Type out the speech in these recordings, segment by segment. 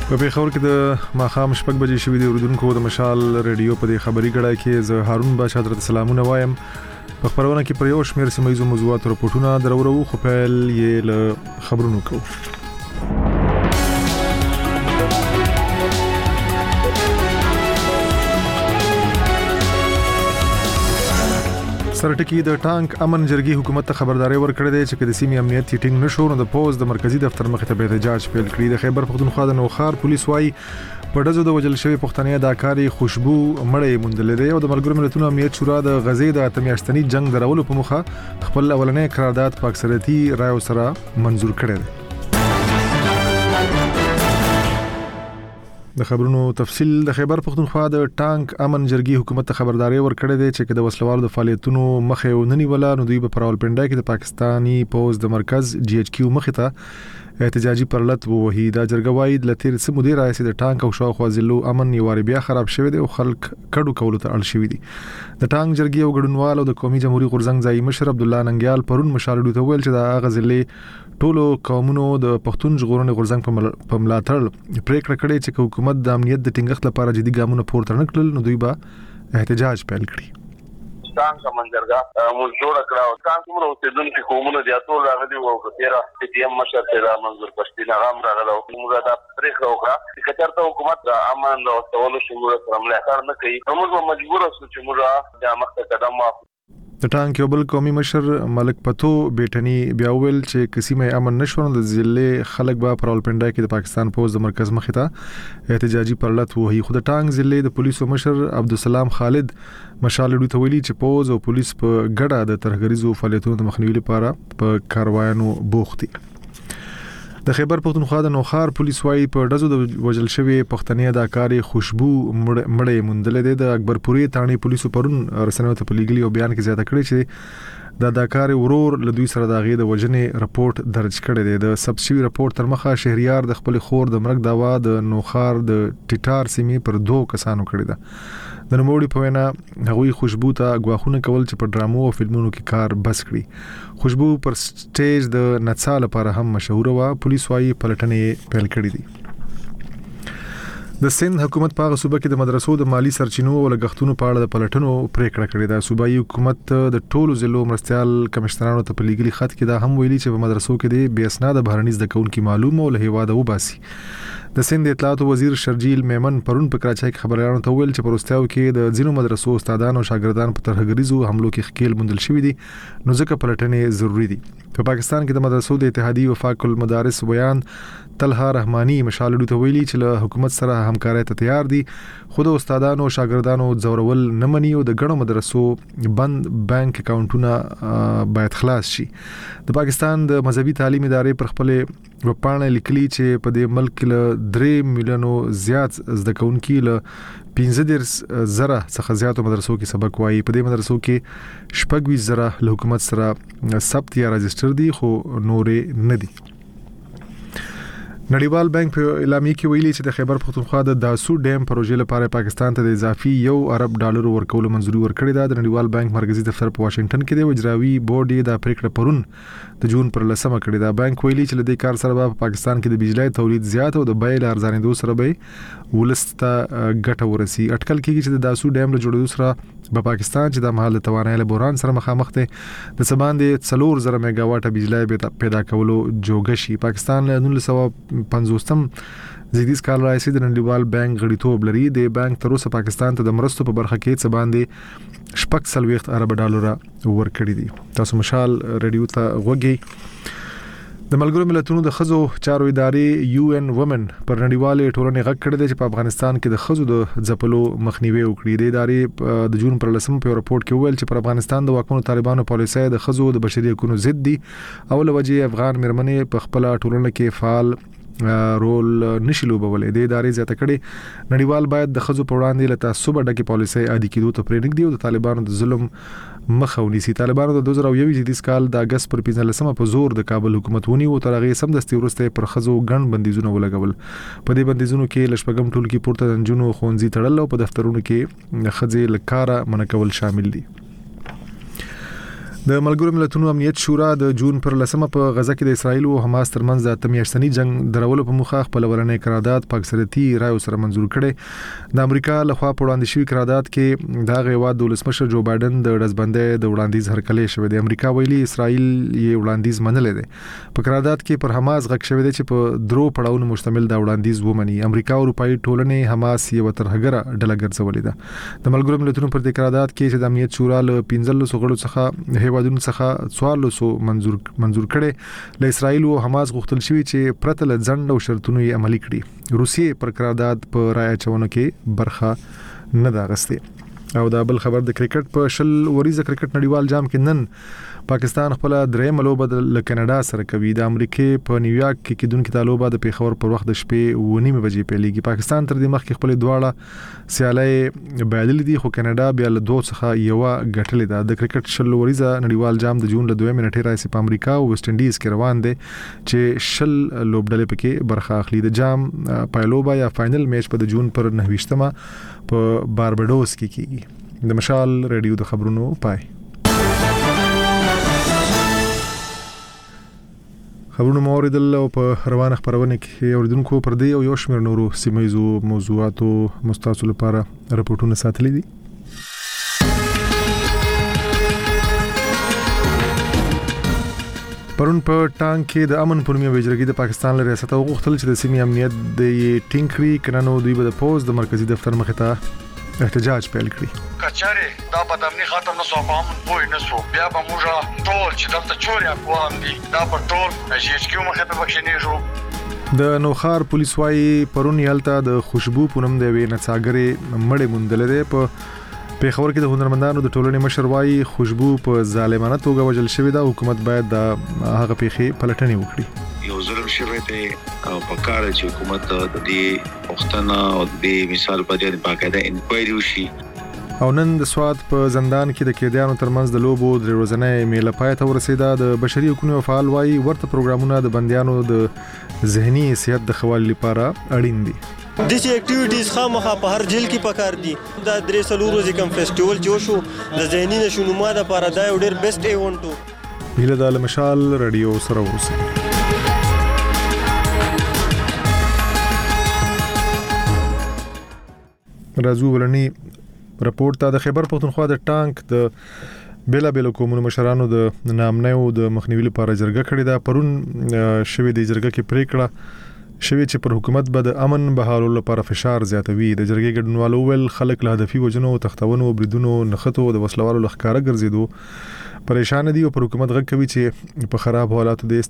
په پیښور کې د ماښام شپږ بجې شوې د اردوونکو د مشال ریډیو په دې خبري غړای کې زه هارون باشا درته سلامونه وایم. په خبرونه کې پر یو شمېر سیمه موضوعات راپورټونه درورو خو پیل یې له خبرونو کوو. سرټکی د ټانک امن جرګي حکومت ته خبرداري ورکړې ده چې د سیمې امنیت ټینګ نشو نو د پوز د مرکزی دفتر مخې ته به احتجاج پیل کړي. د خیبر پختونخوا د نوخار پولیس وايي په ډزو د وجل شوی پښتنې اداکاري خوشبو مړې موندلې ده او د ملګرو ملتونو امنیت شورا د غزې د اتمیاشتنی جنگ درولو په مخه خپل اولنې قرارداد په اکثریتي رایو سره منزور کړی دی. د خبرونو تفصیل. د خیبر پختونخوا د ټانک امن جرګي حکومت ته خبرداري ورکړې ده چې د وسلوالو د فعالیتونو مخه ونني ولا نو دوی په راولپنډا کې د پاکستانی پوز د مرکز جی ایچ کیو مخه ته احتجاجي پرلط وهي د جرګوای د لتیر سم مدیر رئیس د ټانک او شاوخوا ضلعو امن یواري بیا خراب شوی دی او خلک کډو کولو ته اړ شوی دي. د ټانک جرګي او ګډونوال او د قومي جمهوریت غورزنګ ځای مشر عبد الله ننګیال پرون مشالډو ته ویل چې د هغه ضلع ټولو قومونو د پښتون ژغورنې غورزنګ په ملاتړ پریکړه کړې چې حکومت د امنیت د ټینګښت لپاره جدي ګامونه پورته نه کړل نو دوی به احتجاج پیل کړي. څنګه منځرګه مونږ جوړ کړو څنګه موږ اوسېدونکو قومونو د اتو راغلي وو په تیرا چې یم مشر ته منظور پښتين غام راغلو موږ دا پریکړه وکړه چې کچرته حکومت د امن او تولو شمول سره ملاتړ نه کوي موږ مجبور اوسو چې موږ د مخه قدم واخلو. د ټانک یو بل قومي مشر ملک پتو بیٹنی بیا ویل چې کسیمه امن نشون د ضلع خلک به پرالپنډا کې د پاکستان پوز د مرکز مخې ته احتجاجي پرلط وهي. خو د ټانک ضلع د پولیسو مشر عبدالسلام خالد مشالډو ته ویلي چې پوز او پولیس په ګډه د ترهګریزو فعالیتونو د مخنیوي لپاره په کاروایانو بوخت دي. د خیبر پختونخوا د نوخار پولیس وايي په ډزو د وجل شوی پښتنې اداکاري خوشبو مړې موندلې ده. د اکبرپوري تانی پولیسو پرون رسنیو ته په لیګلي او بیان کې زیاته کړې چې د اداکاري ورور له دوی سره د غي د وجنې رپورت درج کړی دی. د سبسیوي رپورت تر مخه شهريار د خپل خور د مرګ داوا د نوخار د ټیټار سیمې پر 2 کسانو کړی ده. د نوموړي په وینا هغوی خوشبو ته غواخونه کول چې په ډرامو او فلمونو کې کار بس کړي. خوشبو پر سټیج د نڅا لپاره هم مشهور و. پولیس وايي پلټنې پیل کړې دي. د سند حکومت په هغه صوبه کې د مدرسو د مالی سرچینو او لګښتونو په اړه د پلټنو پریکړه کړې ده. صوبایي حکومت د ټولو ضلعو مرستيال کمشنرانو ته په لیګلي خط کې دا هم ویلي چې په مدرسو کې د بې اسناد بهرني زده کوونکو معلومه او له هیواده وباسي. د سند اطلاعات وزیر شرجیل میمن پرون په کراچۍ کې خبريالانو ته ویل چې پروستیاو کې د ځینو مدرسو استادان او شاګردان په ترهګریزو حملو کې خکیل موندل شوی دي نو ځکه پلټنې ضروری دي. په پاکستان کې د مدرسو د اتحادیې وفاق المدارس بیان طلحه رحمانی مشالډو ته ویلي چې له حکومت سره همکارۍ ته تیار دي خو د استادانو او شاګردانو ځورول نه مني او د غنو مدرسو بند بانک اکاونټونه باید خلاص شي. د پاکستان د مذهبي تعلیم ادارې پر خپل وپاڼه لیکلي چې په دې ملک له 3 میلیونو زیات زده کوونکي له 15,000 څخه زیاتو مدرسو کې سبق وایي. په دې مدرسو کې 26,000 له حکومت سره ثبت یا رجستر دي خو نورې نه دي. نړیوال بانک په اعلامیه کې ویلي چې د خیبر پختونخوا د داسو ډیم پروژې لپاره پاکستان ته د اضافي $1 ارب ورکولو منځوري ورکړې ده. د نړیوال بانک مرکزی دفتر په واشنگټن کې د اجرایي بورډ د پریکړه پرون د جون پر 10 کړې ده. بانک ویلي چې د دې کار سره په پاکستان کې د بجلی تولید زیات او د بیې ارزانېدو سره به ولسته ګټه ورسي. اټکل کېږي چې د داسو ډیم له جوړېدو سره په پاکستان چې د مهال توانایي له بحران سره مخامخ دی د سباندې 4,000 میگاواټ بجلی پیدا کولو جوګه شي. پاکستان له 1950 زیدیز کال راځي د نړیوال بانک غړیتوب لري. د بانک تر اوسه پاکستان ته د مرستو په برخه کې سباندې $40 ارب ورکړي دي. تاسو مشال ریډیو ته غوږی. د ملګرو ملتونو د خزو چارو ادارې UN وومن پر نړیوالې ټولنې غږ کړی دی چې په افغانستان کې د خزو د ځپلو مخنیوي وکړي. د ادارې د جون پر 10 په رپورت کې ویل چې پر افغانستان د واکمنو طالبانو پالیسۍ د خزو د بشري حقوقو ضد دي او لوجه افغان مرمنې په خپل ټولنه کې فعال رول نشي لوبولې. د ادارې زیاته کړي نړیوال باید د خزو په وړاندې له تعصب ډکه پالیسۍ عادي کېدو ته پرېنګ دی او د طالبانو د ظلم مخه ونیسي. طالبانو د 2021 کال د اگست پر 15 په زور د کابل حکومت ونی او تر هغه سم دستي ورسته پر خزو ګڼ بندیزونه ولګول. په دې بندیزونو کې لشپګم ټول کې پورته انجونو خونځي تړل او په دفترونو کې خځې لکاره منکول شامل دي. د ملګرو ملتونو امنیت شورا د جون پر 10 په غزا کې د اسرایل او حماس ترمنځ د تمیاشتنی جنگ درولو په مخه خپل ورنې قرارداد په اکثریتي رایو سره منزور کړي. د امریکا لخوا په وړاندې شوی قرارداد کې د غیواد د ولسمشر جو بایدن د ډزبندۍ د وړاندیز هرکلی شوی دی. امریکا ویلي اسرایل یې وړاندیز منلې دی. په قرارداد کې پر حماس غږ شوی دی چې په درو پړاوونو مشتمل د وړاندیز ومني. امریکا او اروپאי ټولنې حماس یو ترهګره ډله ګرځولې ده. د ملګرو ملتونو پر دې قرارداد کې چې د امنیت شورا له 15 غړو څخه هیوادونو څخه 1400 منزور کړي. له اسرایل او حماس غوښتل شوی چې پرته له ځنډ او شرطونو یې عملي کړي. روسیې پر قرارداد په رایه چونه کې برخه نه ده غسته. او دا بل خبر د کرکټ په شل وریزه کرکټ نړیوال جام کې نن پاکستان خپل درېم لوبه د کاناډا سره کوي. د امریکای په نیویارک کې کېدونکې د لوبه د پیښور پر وخت د شپې 9:30 بجې پیلېږي. پاکستان تر دې مخکې خپل دواړه سیالۍ بایللې دي خو کاناډا بیا له دوه څخه یو غټلې ده. د کرکټ شل وریزه نړیوال جام د جون له 2 نیټې راځي په امریکا او ویسټ انډیز کې روان دي چې شل لوبډلې پکې برخه اخلي. د جام پایلوبه یا فائنل میچ په د جون پر 29مه په بارباډوس کې کیږي. د مشال ریډیو د خبرونو پای خبرونه موریدل او په روانه خبرونه کې اوریدونکو پر دې او یو شمېر نورو سیمایزو موضوعاتو مستاسو لپاره راپورټونه ساتلي دي. پرون په ټانک کې د امن پرمیا وزیرګي د پاکستان له ریاست غوښتل چې د سیمې امنیت د ټینګري کنانو دوی به د پوز د مرکزی دفتر مخې ته احتجاج پیل کړی. کچاره دا بدامنی ختم نسو په امن پوي نسو بیا به موږ ټول چې دلته چوریا کوم دي دا په ټول جی ایچ کیو مخه په بخښنیږو. د نوخار پولیس وايي پرون یالته د خوشبو پونم د وینې څاګرې مړې مونډلې ده. په پیښور کې د هنرمندانو د ټولنې مشر وايي خوشبو په ظالمانه توګه وژل شوې ده. حکومت باید د هغه پیښې پلټنې وکړي. یو ظلم شوی دی او په کار چې حکومت د دې وختونه او د مثال په ډېر باقاعده انکوایري وشي. او نن د سواد په زندان کې د قیدیانو ترمنځ د لوبو د ورځنۍ میله پای ته ورسیده. د بشري حقوقو فعال وايي ورته پروګرامونه د بندیانو د ذهني صحت د ښه والي لپاره اړین دي. دیسی اکټیویټیز خامخا په هر جیل کې پکار دي. دا 3 ورځې کوم فیسټیوال جوړ شو د ذهني نشونما لپاره دا یو ډېر بیسټ ایونت و. هیله د مشال رادیو سره اوسئ. راځو ولني راپورټ ته. د خیبر پښتونخوا د ټانک د بیلا قومونو مشرانو د نامنیو د مخنیوي لپاره جرګه کړې ده. پرون شوی د جرګه کې پریکړه شوی چې پر حکومت به د امن بحالولو لپاره فشار زیاتوي. د جرګې ګډونوالو ول خلک له هدفي وجنو تختونو بریدونو نخښتو د وسلوالو لخکاره ګرځېدو پریشان دي او پر حکومت غږ کوي چې په خراب حالاتو د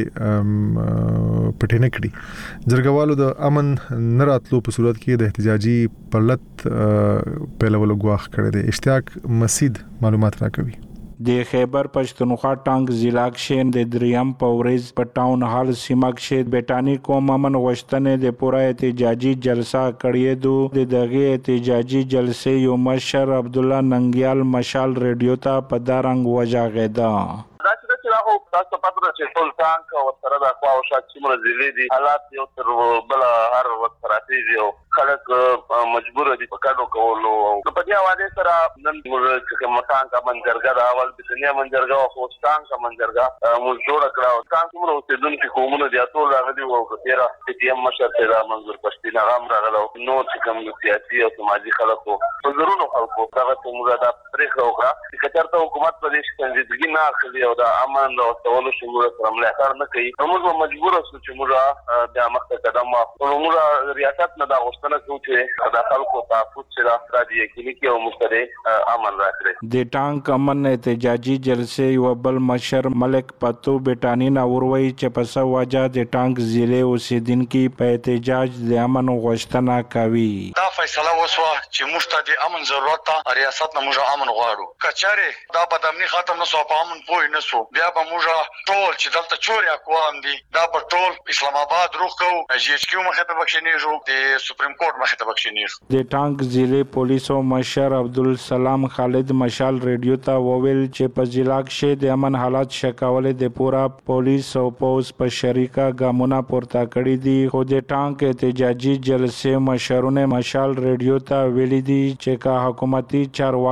سترګې پټې نه کړي. جرګوالو د امن نه راتلو په صورت کې د احتجاجي پرلط پیلولو غواخ کړی دی. اشتیاق مسید معلومات راکوي. د خیبر پښتونخوا ټانک ضلع کې د دریم پورز په ټاون هال سیمه کې بیٹانی قوم امن غوښتنې د پوره احتجاجي جلسه کړې دو. دغه احتجاجي جلسې یو مشر عبد الله ننګیال مشال ریډیو ته په دارنګ وجاغیدا. راغو تاسو پاتره چې ټول ټانک او سره د خوا او شات څومره ځلې دي حالات یو تر بل هر وخت راځي او خلک مجبور دي په کارو کولو. په دې حواله سره نن موږ چې مکان کا منځرګه دا اول د دنیا منځرګه او خوستان کا منځرګه موږ جوړ کړو. ټانک څومره اوسېدونکو قومونه دي ټول راغلي او کتیرا چې یم مشر ته منظور پښتین غام راغلو. نو چې کوم سیاسي او سماجی خلکو په زرونو خلکو دا موږ دا پرېکړه وکړه چې کترته حکومت په دې څنګه نه اخلي او دا امن او تولو شموله سره ملاتړ نه کوي. موږ مجبور اوسو چې موږ د مخه قدم واخلو. موږ ریاست نه دا غوښتنه کوو چې د خلکو تحفظ سره راځي کې او مستری امن راکړي. د ټانک امن احتجاجي جلسې یو بل مشر ملک پتو بیٹانی نا وروي چې په سواجه د ټانک ضلع اوسیدونکو په احتجاج د امن غوښتنه کوي. دا فیصله وسوه چې موږ ته د امن ضرورت ته ریاست نه موږ امن غواړو. کچاره دا بدامنی ختم نسو په امن پوي نسو بیا به موږ ټول چې دلته چوریا کوم دي دا په ټول اسلام آباد روخ کو جی ایچ کیو مخه ته بخښنیږو د سپریم کورټ مخه ته بخښنیږو. د ټانک ضلع پولیسو مشر عبدالسلام خالد مشال ریډیو ته وویل چې په ضلع کې د امن حالات شکاول د پورا پولیس او پوس په شریکه ګامونه پورته کړی دي. خو د ټانک احتجاجي جلسې مشرونه مشال ریډیو ته ویلي دي چې کا حکومتي چارواکیو یې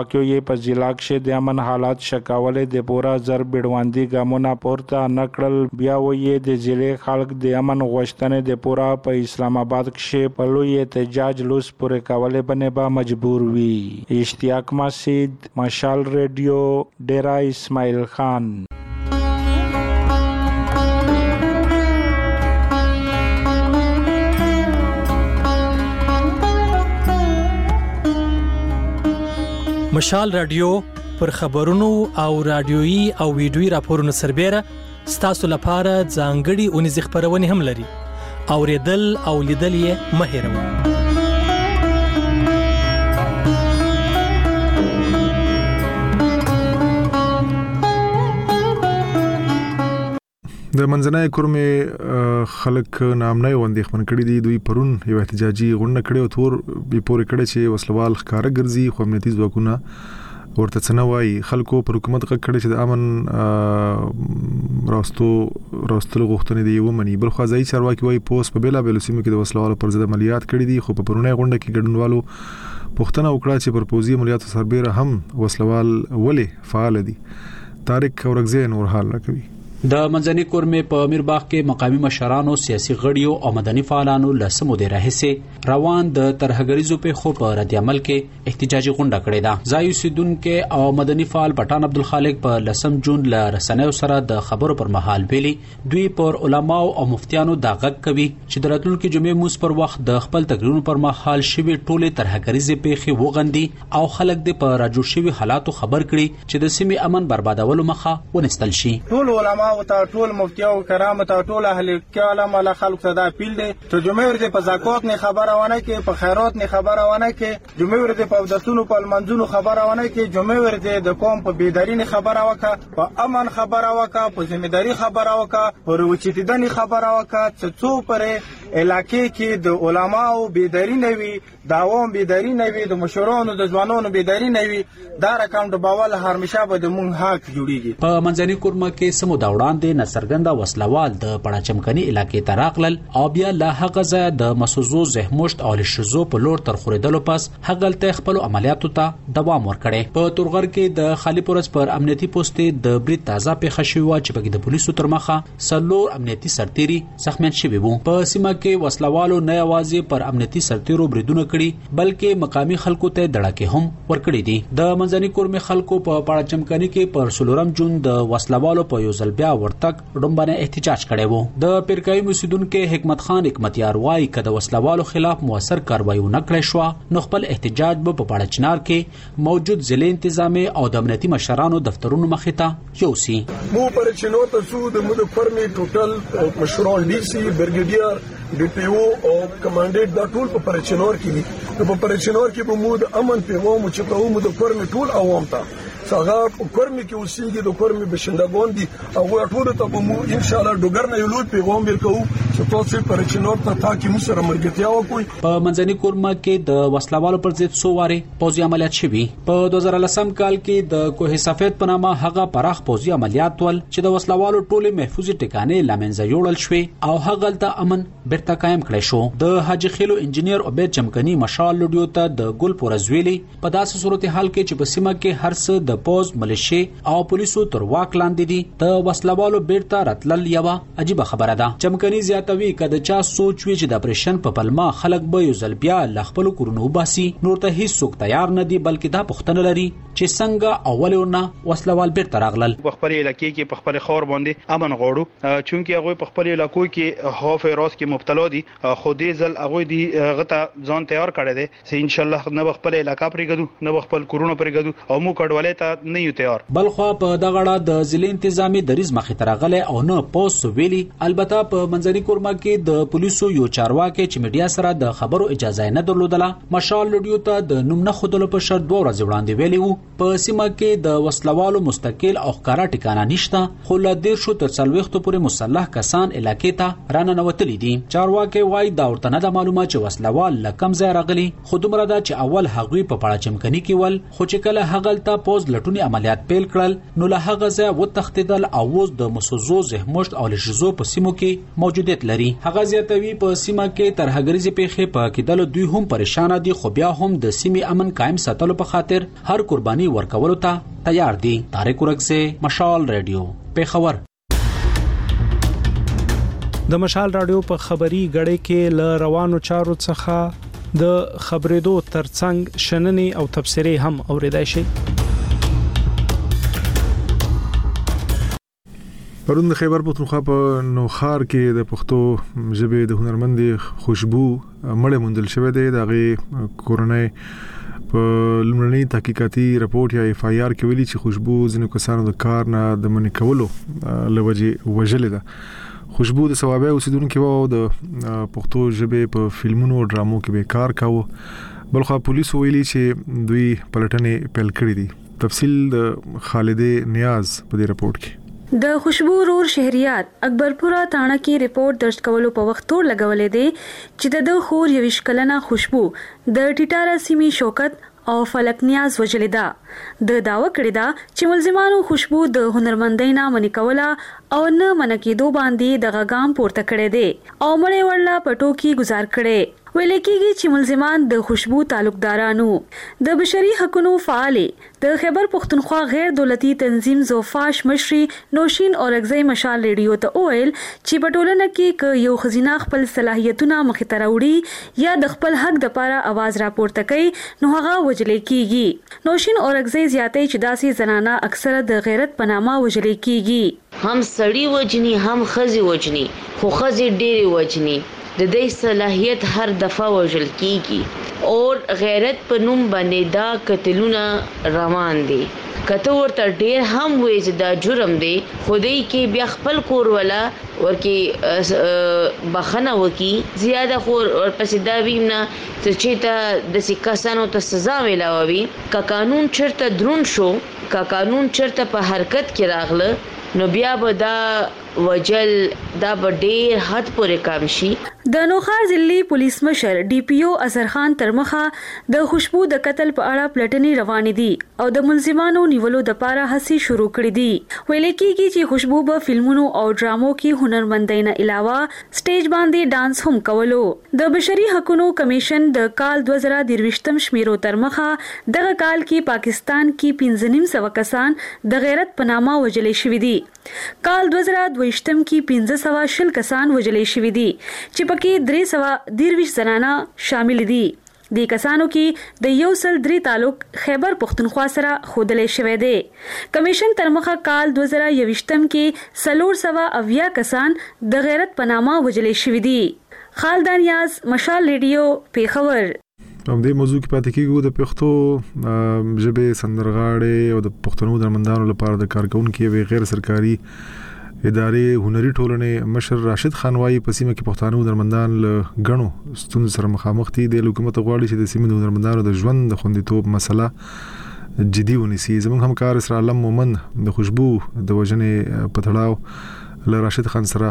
په ضلع کې د امن حالات شکاولې د پورا زر بډواندي ګامونه پورته نکړل. بیا وایي د ضلع خلک د امن غوښتنې د پورا په اسلام آباد کې په لوی احتجاج لوس پورې کولې باندې به مجبور وي. اشتیاق مسجد، مشال ریډیو، ډیرا اسماعیل خان. مشال رادیو پر خبرونو او رادیويي او ویډیويي راپورونو سربېره ستاسو لپاره ځانګړي اونیز خبرونه هم لري. اوریدل او لیدل یې مه هېروئ. د منځنۍ کورمې خلک نامنۍ وندې خپل کړي دي. دوی پرون یو احتجاجي غونډه کړې او تور به پورې کړي چې وسلوال ښکارا ګرځي خو امنیتي ځواکونه ورته څه وایي. خلکو پر حکومت غږ کړي چې د امن راستلو غوښتنې دي ومني. بل خو ځای چارواکي وایي پوس په بیلا بیل سیمو کې د وسلوالو پر ضد عملیات کړي دي. خو په پرونۍ غونډه کې ګډونوالو پوښتنه وکړه چې پر پوزي عملیاتو سربېره هم وسلوال ولې فعال دي. طارق اورغزی نور حال راکوي. د منځنۍ کورمې په امیرباغ کې مقامي مشرانو، سیاسي غړیو او مدني فعالانو لسمو د راهیسې روان د ترهګریزو پیښو په رد عمل کې احتجاجي غونډه کړې ده. ځای اوسیدونکو او مدني فعال پټان عبدالخالق په 10 جون له رسنیو سره د خبرو پر مهال ویلي دوی پر علماو او مفتیانو دا غږ کوي چې د راتلونکي جمعې موس پر وخت د خپل تقریرونو پر مهال شوي ټولې ترهګریزې پیښې وغندي او خلک د په راجوړ شوي حالاتو خبر کړي چې د سیمې امن بربادولو مخه ونستل شي. ټول علما او ټول مفتي او کرامت او ټول اهل کلام له خلق صدا پیل دي ته جمعې ورځ په زکات نه خبره ونه کې، په خیرات نه خبره ونه کې، جمعې ورځ په دستونو په منځونو خبره ونه کې، جمعې ورځ د قوم په بیداری نه خبره وکړه، په امن خبره وکړه، په ذمہداري خبره وکړه، پر وچیدنی خبره وکړه چې څو پر علاقې کې د علماو بیداری نه وي، د عوام بیداری نه وي، د مشرانو د ځوانانو بیداری نه وي. دا رقم د باول هرمشه به د مونږ حق جوړیږي. په منځنۍ کورمه کې سمو دا وړاندې نصرګنده وسلوال د پړاچمکني علاقې ته راغلل او بیا له هغه ځای د مسوزو زهمشت او لشزو په لور تر خوریدلو پس هغلته خپل عملیاتو ته دوام ورکړي. په تورغر کې د خالی پورس پر امنیتي پوسټ د برید تازه پیښه شوی و چې په د پولیسو تر مخه سلور امنیتي سرتيري زخمیان شوي وو. په سیمه کې وسلوالو نه یوازې پر امنیتي سرتيرو بریدونه کړي بلکې مقامی خلکو ته دړکې هم ورکړي دي. د منځنۍ کورمې خلکو په پړاچمکني کې پر 16 جون د وسلوالو په یو ځل بیا ورتګ ډومبنه احتجاج کړي وو. د پیرکای مسیدونکو حکمت خان حکمتیار وایي کده وسلوالو خلاف موثر کاروایی ونکړي شو نو خپل احتجاج به په پړاچنار کې موجود ضلع انتظامی او د امنیتي مشرانو دفترونو مخې ته یوسي. مو پر چینو ته سو د مو د فرمي ټوټل مشران ډي سي برګیډیر ډي پی او او کمانډنټ دا ټول په پرچنور کې دي. په پرچنور کې به مو د امن پیغام چې ته مو د فرمي ټول عوام ته څنګه کورمي کې اوسېږي د کورمي بشندګون دي او ټول ته به مو ان شاء الله ډوګر نه یو پیغام ورکوو چې تاسو پرچنور ته تاکي مو سره مرګتیا وکړي. په منځنۍ کورمه کې د وسلوالو پر ضد سوواري پوځي عملیات شوي. په 2010 کال کې د کوه سفید په نامه هغه پراخ پوځي عملیات ول چې د وسلوالو ټولې محفوظ ټکانې لمنځه یوړل شوې او هغه ته امن بیرته قائم کړی شو. د حاجی خیلو انجنیر عبید چمکني مشال لډیو ته د ګل پورزویلی په داسې صورتحال کې چې په سیمه کې هر څه د پوز ملیشي او پولیسو تر واک لاندې دي د وسلوالو بیرته راتلل یو عجیب خبره ده. چمکني زیاتوي کده چا سوچ وی چې د اپریشن په پلمه خلک به یو ځل بیا لخپل کورونو باسي نور ته هیڅ څوک تیار نه دي بلکې دا پوښتنه لري چې څنګه اولونه وسلوال بیرته راغلل. په خپل علاقې کې په خپل خور باندې امن غوړو چونکی هغه په خپل علاقو کې خوف راز کې مبتلا دي خو دې ځل هغه دی غته ځان تیار کړی دی چې ان شاء الله نه خپل علاقې پرېګدو نه خپل کورونه پرېګدو او مو کډوالې ته نه یو تیار. بلخو په دغړه د ضلع انتظامی دریز مخې ترغله او نه پوس ویلي. البته په منځنۍ کورمه کې د پولیسو یو چارواکي چې میډیا سره د خبرو اجازه نه درلودله مشال لډیو ته د نوم نه خودلو په شرط 2 ورځې وړاندې ویلی وو. په سیمه کې د وسلوالو مستقل او ښکارا ټکانه نشته خو له 10 تر 40 پورې مسلح کسان علاقې ته راننوتلي دي. چارواکي وایي دا ورته نه د معلومه چې وسلوال لکم ځای راغلي خو دومره ده چې اول هغوی په پړاچمکني کې ول خو چې کله هغلته پوز لټونی عملیات پیل کړل نو له هغه ځای وتښتیدل او اوس د مسوزو زهمشت او لشزو په سیمو کې موجودیت لري. هغه زیاتوي په سیمه کې تر هغریزي پیښې په کېدلو دوی هم پریشان دي، خو بیا هم د سیمې امن قائم ساتلو په خاطر هر قرباني ورکولو ته تیار دي. طارق ورکزه، مشال رادیو، پیښور. د مشال رادیو په خبري غړې کې ل روانو چارو څخه د خبرېدو ترڅنګ شننې او تبصرې هم اوریدای شي. پرون د خیبر پختونخوا په نوخار کې د پښتو ژبې د هنرمندې خوشبو مړه موندل شوې ده. دغه کورنۍ په لومړني تحقیقاتي رپورت یا اف آی آر کې ویلي چې خوشبو ځینو کسانو د کار نه د منې کولو لوجې وژلې ده. خوشبو د ثوابه اوسیدونکو وو د پښتو ژبې په فلمونو او ډرامو کې به کار کاوه. بلخو پولیس ویلي چې دوی پلټنې پیل کړې دي. تفصیل د خالد نیاز په دې رپورت کې. د خوشبو رور شهریات اکبرپورا تاڼه کې ریپورت درج کولو په وخت تور لګولې دي چې د خور یوش کلنه خوشبو د ټیټاره سیمې شوکت او فلک نیاز وجلې ده. د داوا کړی دا چې ملزمانو خوشبو د هنرمندۍ نه منې کوله او نه منکېدو باندې د غاګام پورته کړی دی او مړې ورلا پټو کې گزار کړي. ویل کېږي چې ملزمان د خوشبو تعلقدارانو د بشري حقوقو فعال د خیبر پختونخوا غیر دولتي تنظیم زوفاش مشري نوشین اورګزی مشال ریډیو ته ویل چې په ټولنه کې یو خزینه خپل صلاحیتونه مخې ته راوړي یا د خپل حق د لپاره आवाज راپورته کوي نو هغه وجلې کېږي. نوشین اورګزی زیاتې چې داسې زنانه اکثره د غیرت په نامه وجلې کېږي. هم سړی وجني هم خزي وجني، خو خزي ډېری وجني. د دې صلاحیت هر دفعه وژل کیږي او غیرت په نوم باندې دا قتلونه روان دي. کته ورته ډیر هم وې چې دا جرم دی، خدای کې بیا خپل کور ولا ورکی بخنه وکي زیاده خور ورپسې دا ویم نه چې ته د سکاسانو ته سزا ویلاوي. کا قانون چرته درون شو، کا قانون چرته په حرکت کې راغله نو بیا به دا وجل دا به ډیر حد پورې کم شي. د نوخار ضلعي پولیس مشر ډي پی او اظهر خان ترمخه د خوشبو د قتل په اړه پلټنې روانې دي او د ملزمانو نیولو د لپاره هڅې شروع کړې دي. ویل کېږي چې خوشبو په فلمونو او ډرامو کې هنرمندۍ نه علاوه سټیج باندې ډانس هم کولو. د بشري حقوقو کمیشن د کال 2023 شمیرو ترمخه دغه کال کې پاکستان کې 1500 کسان د غیرت په نامه وجلې شوي دي. کال 2022 کې 1500 کسان وجلې شوي دي چې پکې 323 زنانه شامل دي. د کسانو کې د 103 تعلق خیبر پختونخوا سره خودلې شوی دی. کمیشن ترمخه کال 2023 کې 380 کسان د غیرت په نامه وجلې شوي دي. خالد نیاز، مشال ریډیو، پیښور. په دې موضوع کې پاتې کېږو د پښتو ژبې سندرغاړي او د پښتنو درمندانو لپاره د کارکونکو غیر سرکاري ادارې هنري ټولنې مشر راشد خان وايي په سیمه کې پښتانه هنرمندان له غنو ستونزو سره مخامخ دي. د حکومت غواړي چې د سیمې د هنرمندانو د ژوند د خوندیتوب مسله جدي ونیسي. زموږ همکار اسرا علم مومن د خوشبو د وژنې په تړاو له راشد خان سره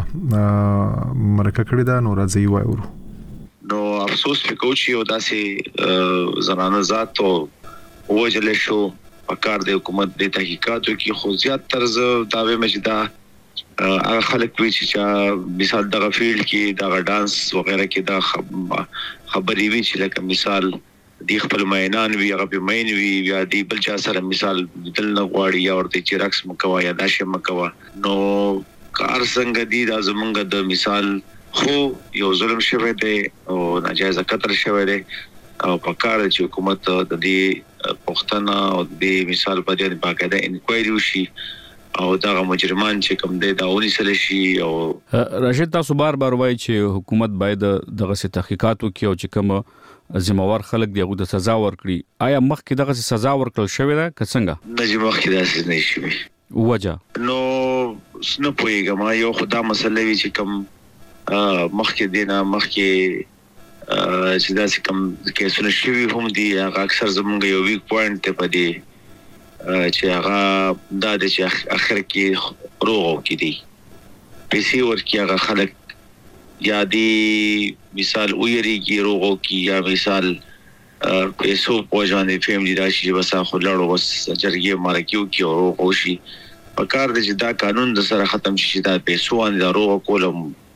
مرکه کړې ده. نو راځي وایو. نو افسوس وکړو چې یو داسې زنانه ذات او وجل شو په کار د حکومت د تحقیقاتو کې خو زیات طرز داوی مجدا هغه خلک وی چې مثال د فیلډ کې د ډانس وغیرہ کې دا خبرې وی چې لکه مثال دی خپل مینان وی هغه په مین وی یا دی بل چا سره مثال دل نه غواړي یا ورته چې رقص مکوا یا داشه مکوا. نو کار څنګه دی دا زمونږ د مثال خو یو ظلم شوی دی او ناجایز قتل شوی دی او په کار چې حکومت د دې پښتنه او د مثال په دې باقاعده انکوایري وشي او دا مجرمان چې کوم دی دا ونیسل شي. او راشد تاسو بار وایي چې حکومت باید دغه تحقیقات وکړي او چې کوم ذمہوار خلک دی هغه د سزا ورکړي. آیا مخکې دغه سزا ورکړل شوې ده که څنګه؟ نه مخکې داسې نه شوی وجه نو نه پوهیږم. یو خدا مسله وی چې کوم مخکې دینه مخکې چې داسې کوم کیسونه شوي هم دي هغه اکثر زمونږ یو ویک پوینټ ته پدې چې هغه دا د چې اخر کې روغو کې دي پیسې ورکي هغه خلک یا دی مثال ویریږي روغو کې یا مثال پیسو پوجانې فیملی راشي بس خو لړو بس جرګې مارکیو کې او روغو شي. په کار د چې دا قانون د سره ختم شي دا پیسو ان دا روغو کولم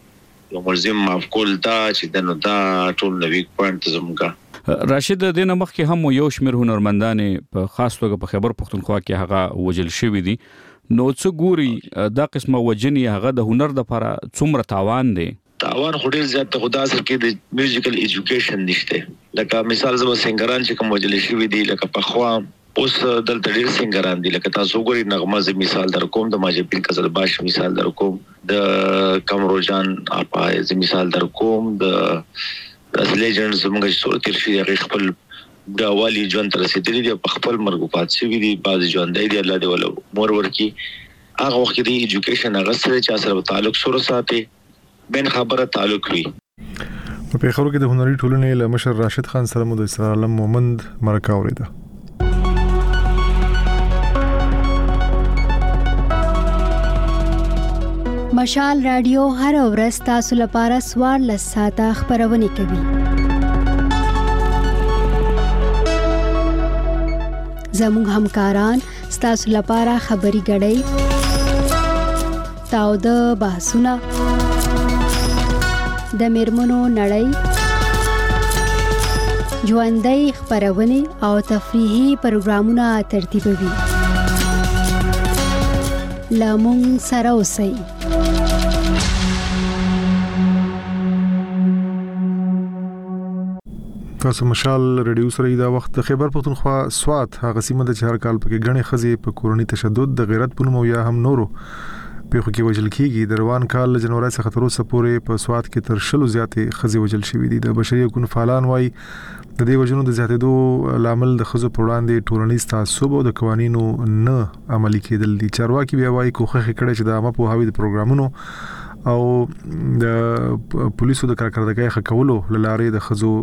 یو ملزم معاف کول دا چې دنو دا ټول نوی پوینټ زموږه راشد دینه مخکې هم یو شمیر هنرمندان په خاص توګه په خیبر پختونخوا کې هغه وجل شوی دي نو څه ګوري دا قسمه وجنی هغه د هنر د لپاره څومره تاوان دی تاوان خوري زیات خدا سره کې د میوزیکل ایجوکیشن نشته لکه مثال زما سنگران چې کوم وجل شوی دي لکه په خوا اوس دلته ډیر سنگران دي لکه تاسو ګوري نغمه ز مثال در کوم د ماجبین کزل باش مثال در کوم د کمرو جان اپا ز مثال در کوم د لیجنډز موږ څو تیر شي هغه خپل دا والی ژوند تر رسیدلی دی په خپل مرګ پات شي دي بعض ژوند دی الله دی ول مور ورکی هغه وخت دی ایجوکیشن هغه سره چې سره تعلق سره ساتي بین خبره تعلق وي په خبرو کې د هنري ټولنې له مشر راشد خان سره مو د اسرار عالم مومند مرکه اوریده مشال رادیو هر ورځ تاسو لپاره سوار لساته خبرونه کوي زموږ همکاران ستاسو لپاره خبري غړي تاو د بحثونه د میرمنو نړۍ ژوندۍ خبرونه او تفریحي پروګرامونه ترتیبوي لامون سره اوسئ تاسو مشال ریډیو سره دا وخت د خیبر پختونخوا سوات هغه سیمه د چهار کال پکې غني خزي په کورونی تشدد د غیرت په نوم یا هم نورو په خو کې وجل کیږي د روان کال جنوري څخه تر اوسه پورې په سوات کې تر شلو زیاتې خزي وجل شوې دي د بشري حقوقو فعالان وايي د دې وجنو د زیاتېدو لامل د خزو په وړاندې ټولنیز تعصب او د قوانینو نه عملي کېدل دي چارواکي بیا وايي کوخه کړي چې د عامه په هاوی د پروګرامونو او د پولیسو د کارکړدګۍ خکولو لاره د خزو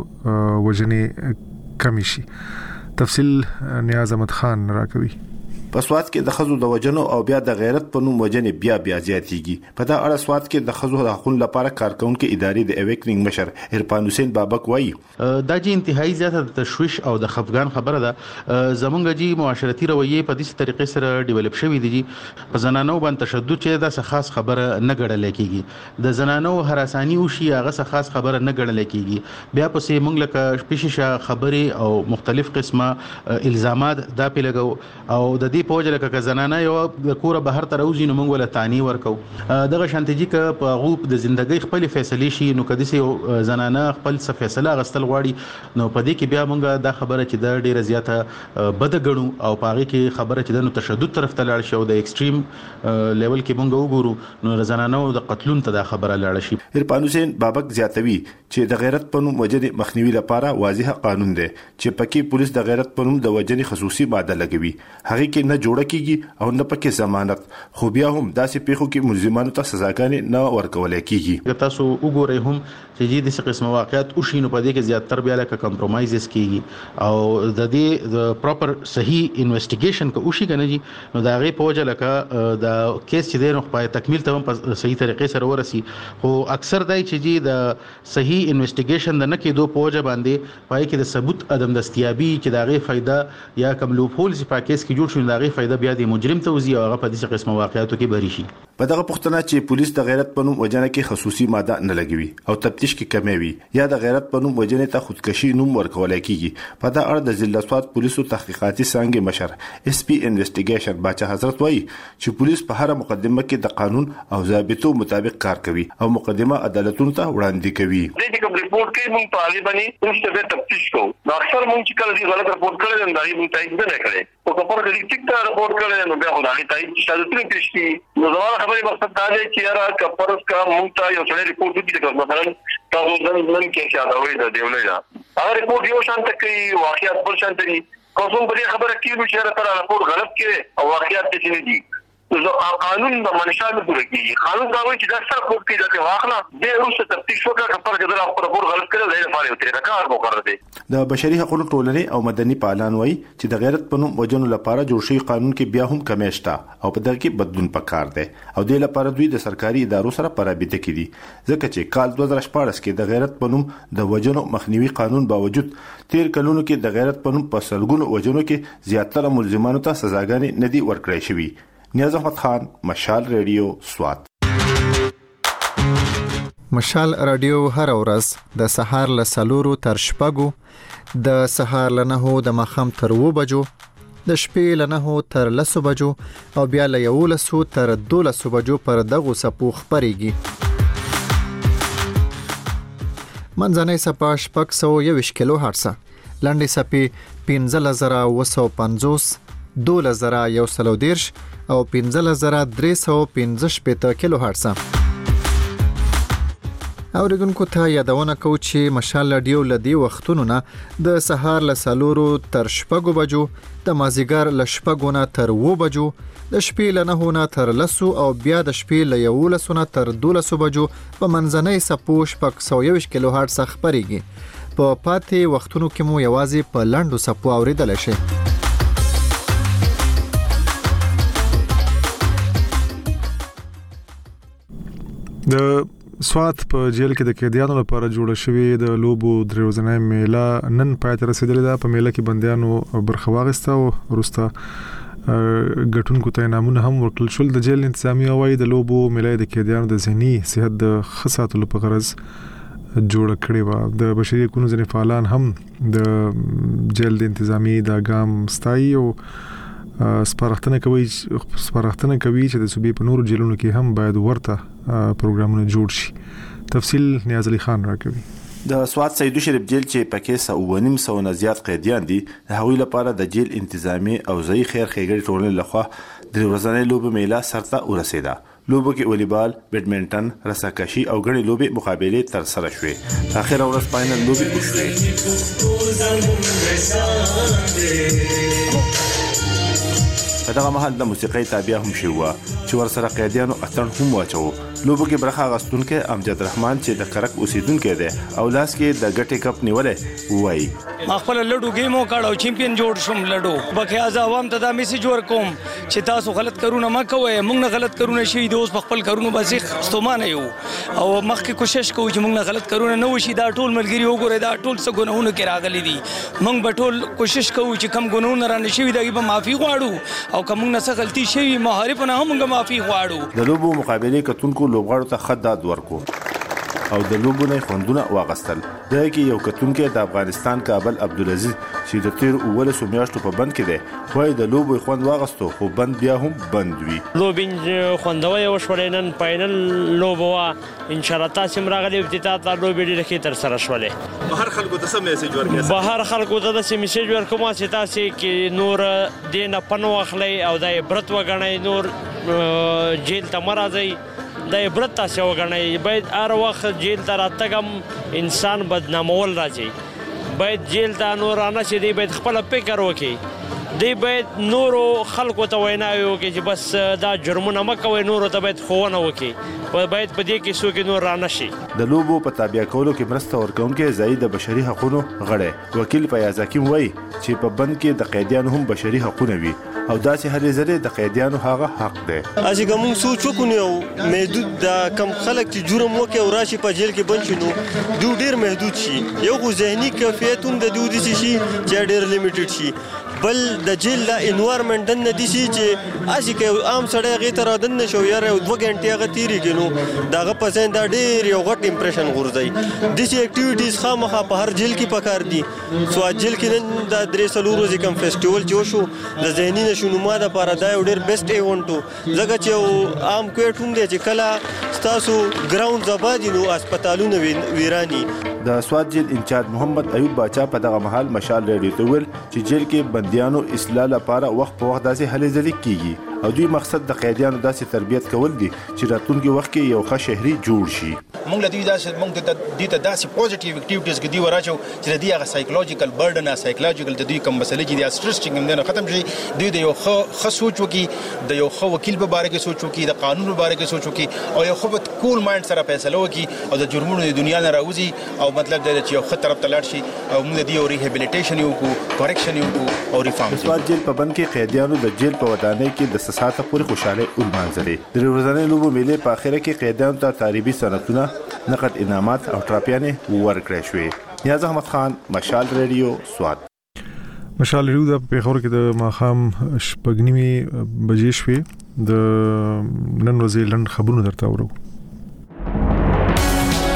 وجنې کمی شي تفصیل نیاز احمد خان راکوي په سوات کې د خزو د وجنو او بیا د غیرت په نوم وجنې بیا زیاتېږي په دا اړه سوات کې د خزو د حقوقو لپاره کارکونکو ادارې د اویکنینګ مشر عرفان حسین بابک وایي دا چې انتهایی زیاته تشویش او د خفګان خبره ده زمونږ جی معاشرتي رویه په دې طریقې سره ډیولپ شوې دي په زنانو باندې تشدد چې دا څه خاص خبره نه ګڼل کېږي د زنانو هراسانی او شي هغه څه خاص خبره نه ګڼل کېږي بیا پسې مونږ لکه پېښه خبرې او مختلف قسمه الزامات دا په لګو او د دې په وجه لکه زنانه یو کور بهر تر اوځي نو موږ ول تانی ورکو دغه شانتجی ک په غوب د ژوندۍ خپل فیصله شي نو کدي سي زنانه خپل څه فیصله غستل غواړي نو په دې کې بیا موږ دا خبره چې د ډیره زیاته بد غړو او پاره کې خبره چې د تشدد طرف ته لاړ شي او د ایکستریم لیول کې موږ وګورو نو زنانه د قتلون ته دا خبره لاړ شي عرفان حسین بابک زیاتوي چې د غیرت په نوم وجنې مخنیوي لپاره واضح قانون دی چې پکې پولیس د غیرت په نوم د وجنې خصوصي ماده لګوي هغه کې نه جوړه کیږي او نه پکې ضمانت خو بیا هم داسې پیښو کې ملزمانو ته سزاګانې نه ورکول کیږي تاسو وګورئ هم چې د څه قسم واقعیت او شینو په دې کې زیاتره بیا لکه کمپرمایزز کیږي او د دې د پراپر صحیح انویسټیګیشن کو شي کنه جی نو دا غي په وجه لکه د کیس چې د په تکمیل ته په صحیح طریقې سره ورسي خو اکثر دای چې جی د صحیح انویسټیګیشن د نه کېدو په وجه باندې پای کې د ثبوت عدم دستیابي چې دا غي فائدہ یا کم لوپ هولز په کیس کې جوړ شي دا غي فائدہ بیا د مجرم ته وزي او هغه په دې قسمه واقعیتو کې بری شي په دغه پښتنه چې پولیس د غیرت په نوم وجنه کې خصوصي ماده نه لګوي او تفتیش کې کمی وي یا د غیرت په نوم وجنه ته خودکشي نوم ورکول کیږي په دا اړه د ضلع سوات پولیسو تحقیقاتي څنګه مشر اس پی انویسټیګیشن باچا حضرت وایي چې پولیس په هر مقدمه کې د قانون او ضابطو مطابق کار کوي او مقدمه عدالتونو ته وړاندې کوي د کوم ریپورت کې موږ طالبانی اوسه به تفتیش کوو نو اکثر موږ چې کله غلط ریپورت کړی دا موږ تایید نه کړی او کومه کله ټیک ته ریپورت کړی نو بیا خدای تایید شادتونه پېښتي نو زموږ خبرې مقصد دا دی چې یاره کپرس کا موږ ته یو څه ریپورت وکړي مثلا تاسو نن کې څه دا وایي دا دیولای دا ریپورت یو شانت کوي واقعیت بل شانت دي کوم په خبره کې چې تر ریپورت غلط کړي او واقعیت دې نه دي نو قانون د منشا نه پوره کیږي قانون دا وایي چې دا سره کوم کې دا واخلا د روسه تفتیش وکړه کپر کې دا خبر غلط کړي دا لپاره یو طریقه کار وکړه دي د بشري حقوقو ټولنې او مدني پالان وایي چې د غیرت په نوم وجنو لپاره جوړ شوی قانون کې بیا هم کمیشته او په دغه کې بدلون پکار دی او د لپاره دوی د سرکاري ادارو سره پرابطه کړي ځکه چې کال 2014 کې د غیرت په نوم د وجنو مخنیوي قانون باوجود تیر کلونو کې د غیرت په نوم په سلګونو وجنو کې زیاتره ملزمانو ته سزاګانې ندي ورکړې شوی نیاز احمد خان مشال ریډیو سوات مشال رادیو هر ورځ د سهار له 4 تر 6 د سهار له 9 د ماخام تر 2 بجو د شپې له 9 تر 10 بجو او بیا له 11 تر 12 بجو پر دغه سپو خبريږي. منځنۍ سپا 621 کیلو هرتز، لنډې سپې 15950، 2110 او 15315 کیلو هرتز. اوریدونکو ته یادونه کوم چې مشال رادیو لدی وختونو نه د سهار له 4 تر 6 بجو، د مازیګر له 6 نه تر 2 بجو، د شپې له 9 نه تر 10 او بیا د شپې له 11 نه تر 12 بجو په منځنۍ سپو 621 کیلو هرتز خبريږي. په پاتې وختونو کې مو یوازې په لاندو سپو اوریدل شي. د سوات په جیل کې د قیدیانو لپاره جوړه شوې د لوبو دروازنۍ میله نن پای ته رسیدلې ده. په میله کې بندیانو برخه واخیسته او وروسته ګټونکو ته انعامونه هم ورکړل شول. د جیل انتظامیه وايي د لوبو میله د قیدیانو د ذهني صحت د ښه ساتلو په غرض جوړه کړې و. د بشري حقوقو ځینې فعالان هم د جیل د انتظامیې د ګام ستایي او سپارښتنه کوي چې د صوبې په نورو جیلونو کې هم باید ورته پروګرامونه جوړ شي. تفصیل نیاز علي خان راکوي. د سوات سیدو شریف جیل چې پکې 9.5 نه زیات قیدیان دي، د هغوی لپاره د جیل انتظامی او ځای خیر ښېګړې ټولنې لخوا د ورځنۍ لوبو میله سرته ورسېده. لوبو کې والیبال، بیډمنټن، رساکشي او غړي لوبې مقابلې تر سره شوې. اخر ورځ فائنل لوبې وشوې. په دغه مهال د موسیقۍ تابع هم شو چې ورسره قیدیانو اتن هم واچو. لوبو کې برخه غستونکو امجد رحمان چې د کرک اوسیدونکو دی او لاس کې د ګټې کپ نیولې وای. خپل لډو گیمو کاړو چمپیون جوړ شوم. لډو بکه از عوام ته دا میسج ورکوم چې تاسو غلط کارونه ما کوئ، موږ نه غلط کارونه شي د اوس خپل کارونه بسیخ ستومانه یو او مخکې کوشش کوو چې موږ نه غلط کارونه نه وشي. دا ټول ملګری وګوره، دا ټول څه ګناهونه کې راغلي دي. موږ به ټول کوشش کوو چې کم ګناهونه را نشي دا به معافي غواړو او کوم نه څه غلطي شي مهارپونه هم موږ معافي غواړو. د لوبو مقابلې کتونکو لوبغاړو ته خدات ورکو او د لوبو نه خوندونه واغستل. دا کې یو کتونکو د افغانستان کابل عبدالعزیز چې د تیر اول سمیاشتو په بند کې دی وای د لوبو خوند واغستو خو بند بیا هم بند وی. لوبین خوندوي او شولینن فائنل لوبو ان شاء الله تاسو راغلي افتتاح ته لوبې ډېر کې تر سره شولې. بهر خلکو ته سم میسج ورکړئ. بهر خلکو ته د میسج ورکوم چې تاسو کې نور دینه پنو اخلي او د عبرت وګڼئ. نور جیل ته مرزي د عبرت تاسو وګڼئ. باید هر وخت جیل ته راتګم انسان بدنامول راځي. باید جیل ته نور نه شي دی، باید خپل فکر وکړي. دی باید نورو خلکو ته ویناوي وکړي چې بس دا جرمونه مه کوئ، نورو ته باید ښوونه وکړي. باید په دې کې څوک نور را نه شي. د لوبو په تابع کولو کې مرسته ورکوونکی ځایي د بشري حقوقو غړی وکیل فیاض حکیم وایي چې په بند کې د قیدیانو هم بشري حقوق وي او داسې هلې ځلې د قیدیانو هغه حق دی. اسی کوم سوچ وکړو محدود د کم خلک چې جرم وکړي او راشي په جیل کې بند شي نو دوی ډیر محدود شي. یو خو ذهني کیفیت هم د دوی دي شي چې ډیر لیمیټډ شي. بل د جیل د انوایرنمنت نه دي شي چې اسی کې عام سړی غي تر دن نشو یار 2 غنټه هغه تیری کینو داغه پسند دا ډیر یو غټ امپریشن غورځي. د سی اکټیویټیز خامخا په هر جیل کې پکار دي. سو جیل کې نن د 3 ورځې کم فیسټیوال جوړ شو د ذهني نشونما د لپاره دا یو ډیر بیسټ ایونټ زګه چې عام کوټ هم دی چې کله تاسو ګراوند زبادي نو هسپتالونه ویرانی. د سوات جیل انچارج محمد ایوب باچا په دغه محل مشال رادیو ته ویل چې جیل کې بندیانو اصلاح لپاره وخت په وخت داسې هلې ځلې کیږي او دوی مقصد د قیدیانو داسې تربیت کول دي چې راتلونکي وخت کې یو ښه شهري جوړ شي. موږ له دې داسې پوزټیو اکټیویټیز کې دی وراچو چې د دې هغه سایکولوژیکل برډن او سایکولوژیکل د دوی کوم مسلې چې د سټرس چې موږ ختم شي. دوی د یو ښه سوچ وکي، د یو ښه وکیل په باره کې سوچ وکي، د قانون په باره کې سوچ وکي او یو ښه کول مایند سره فیصله وکي او د جرمونو د دنیا نه راوځي او مطلب دا چې یو ښه طرف ته لاړ شي او موږ د دې یو ریهابیلیټیشن یو کو کریکشن یو کو او ریفارم. سوات جیل په بند کې قیدیانو د جیل په ودانۍ کې د ساعته پورې خوشاله ولمانځلې. د ورځنۍ لوبو میلې په اخر کې قیدیانو ته تعریفي سنتونه، نقد انعامات او ټراپیانې ورکړې شوې. نیاز احمد خان، مشال رادیو، سوات. مشال رادیو د پیښور کې د ماخام شپږنیمې بجې شوې. د نن ورځې لند خبرونه درته اورو.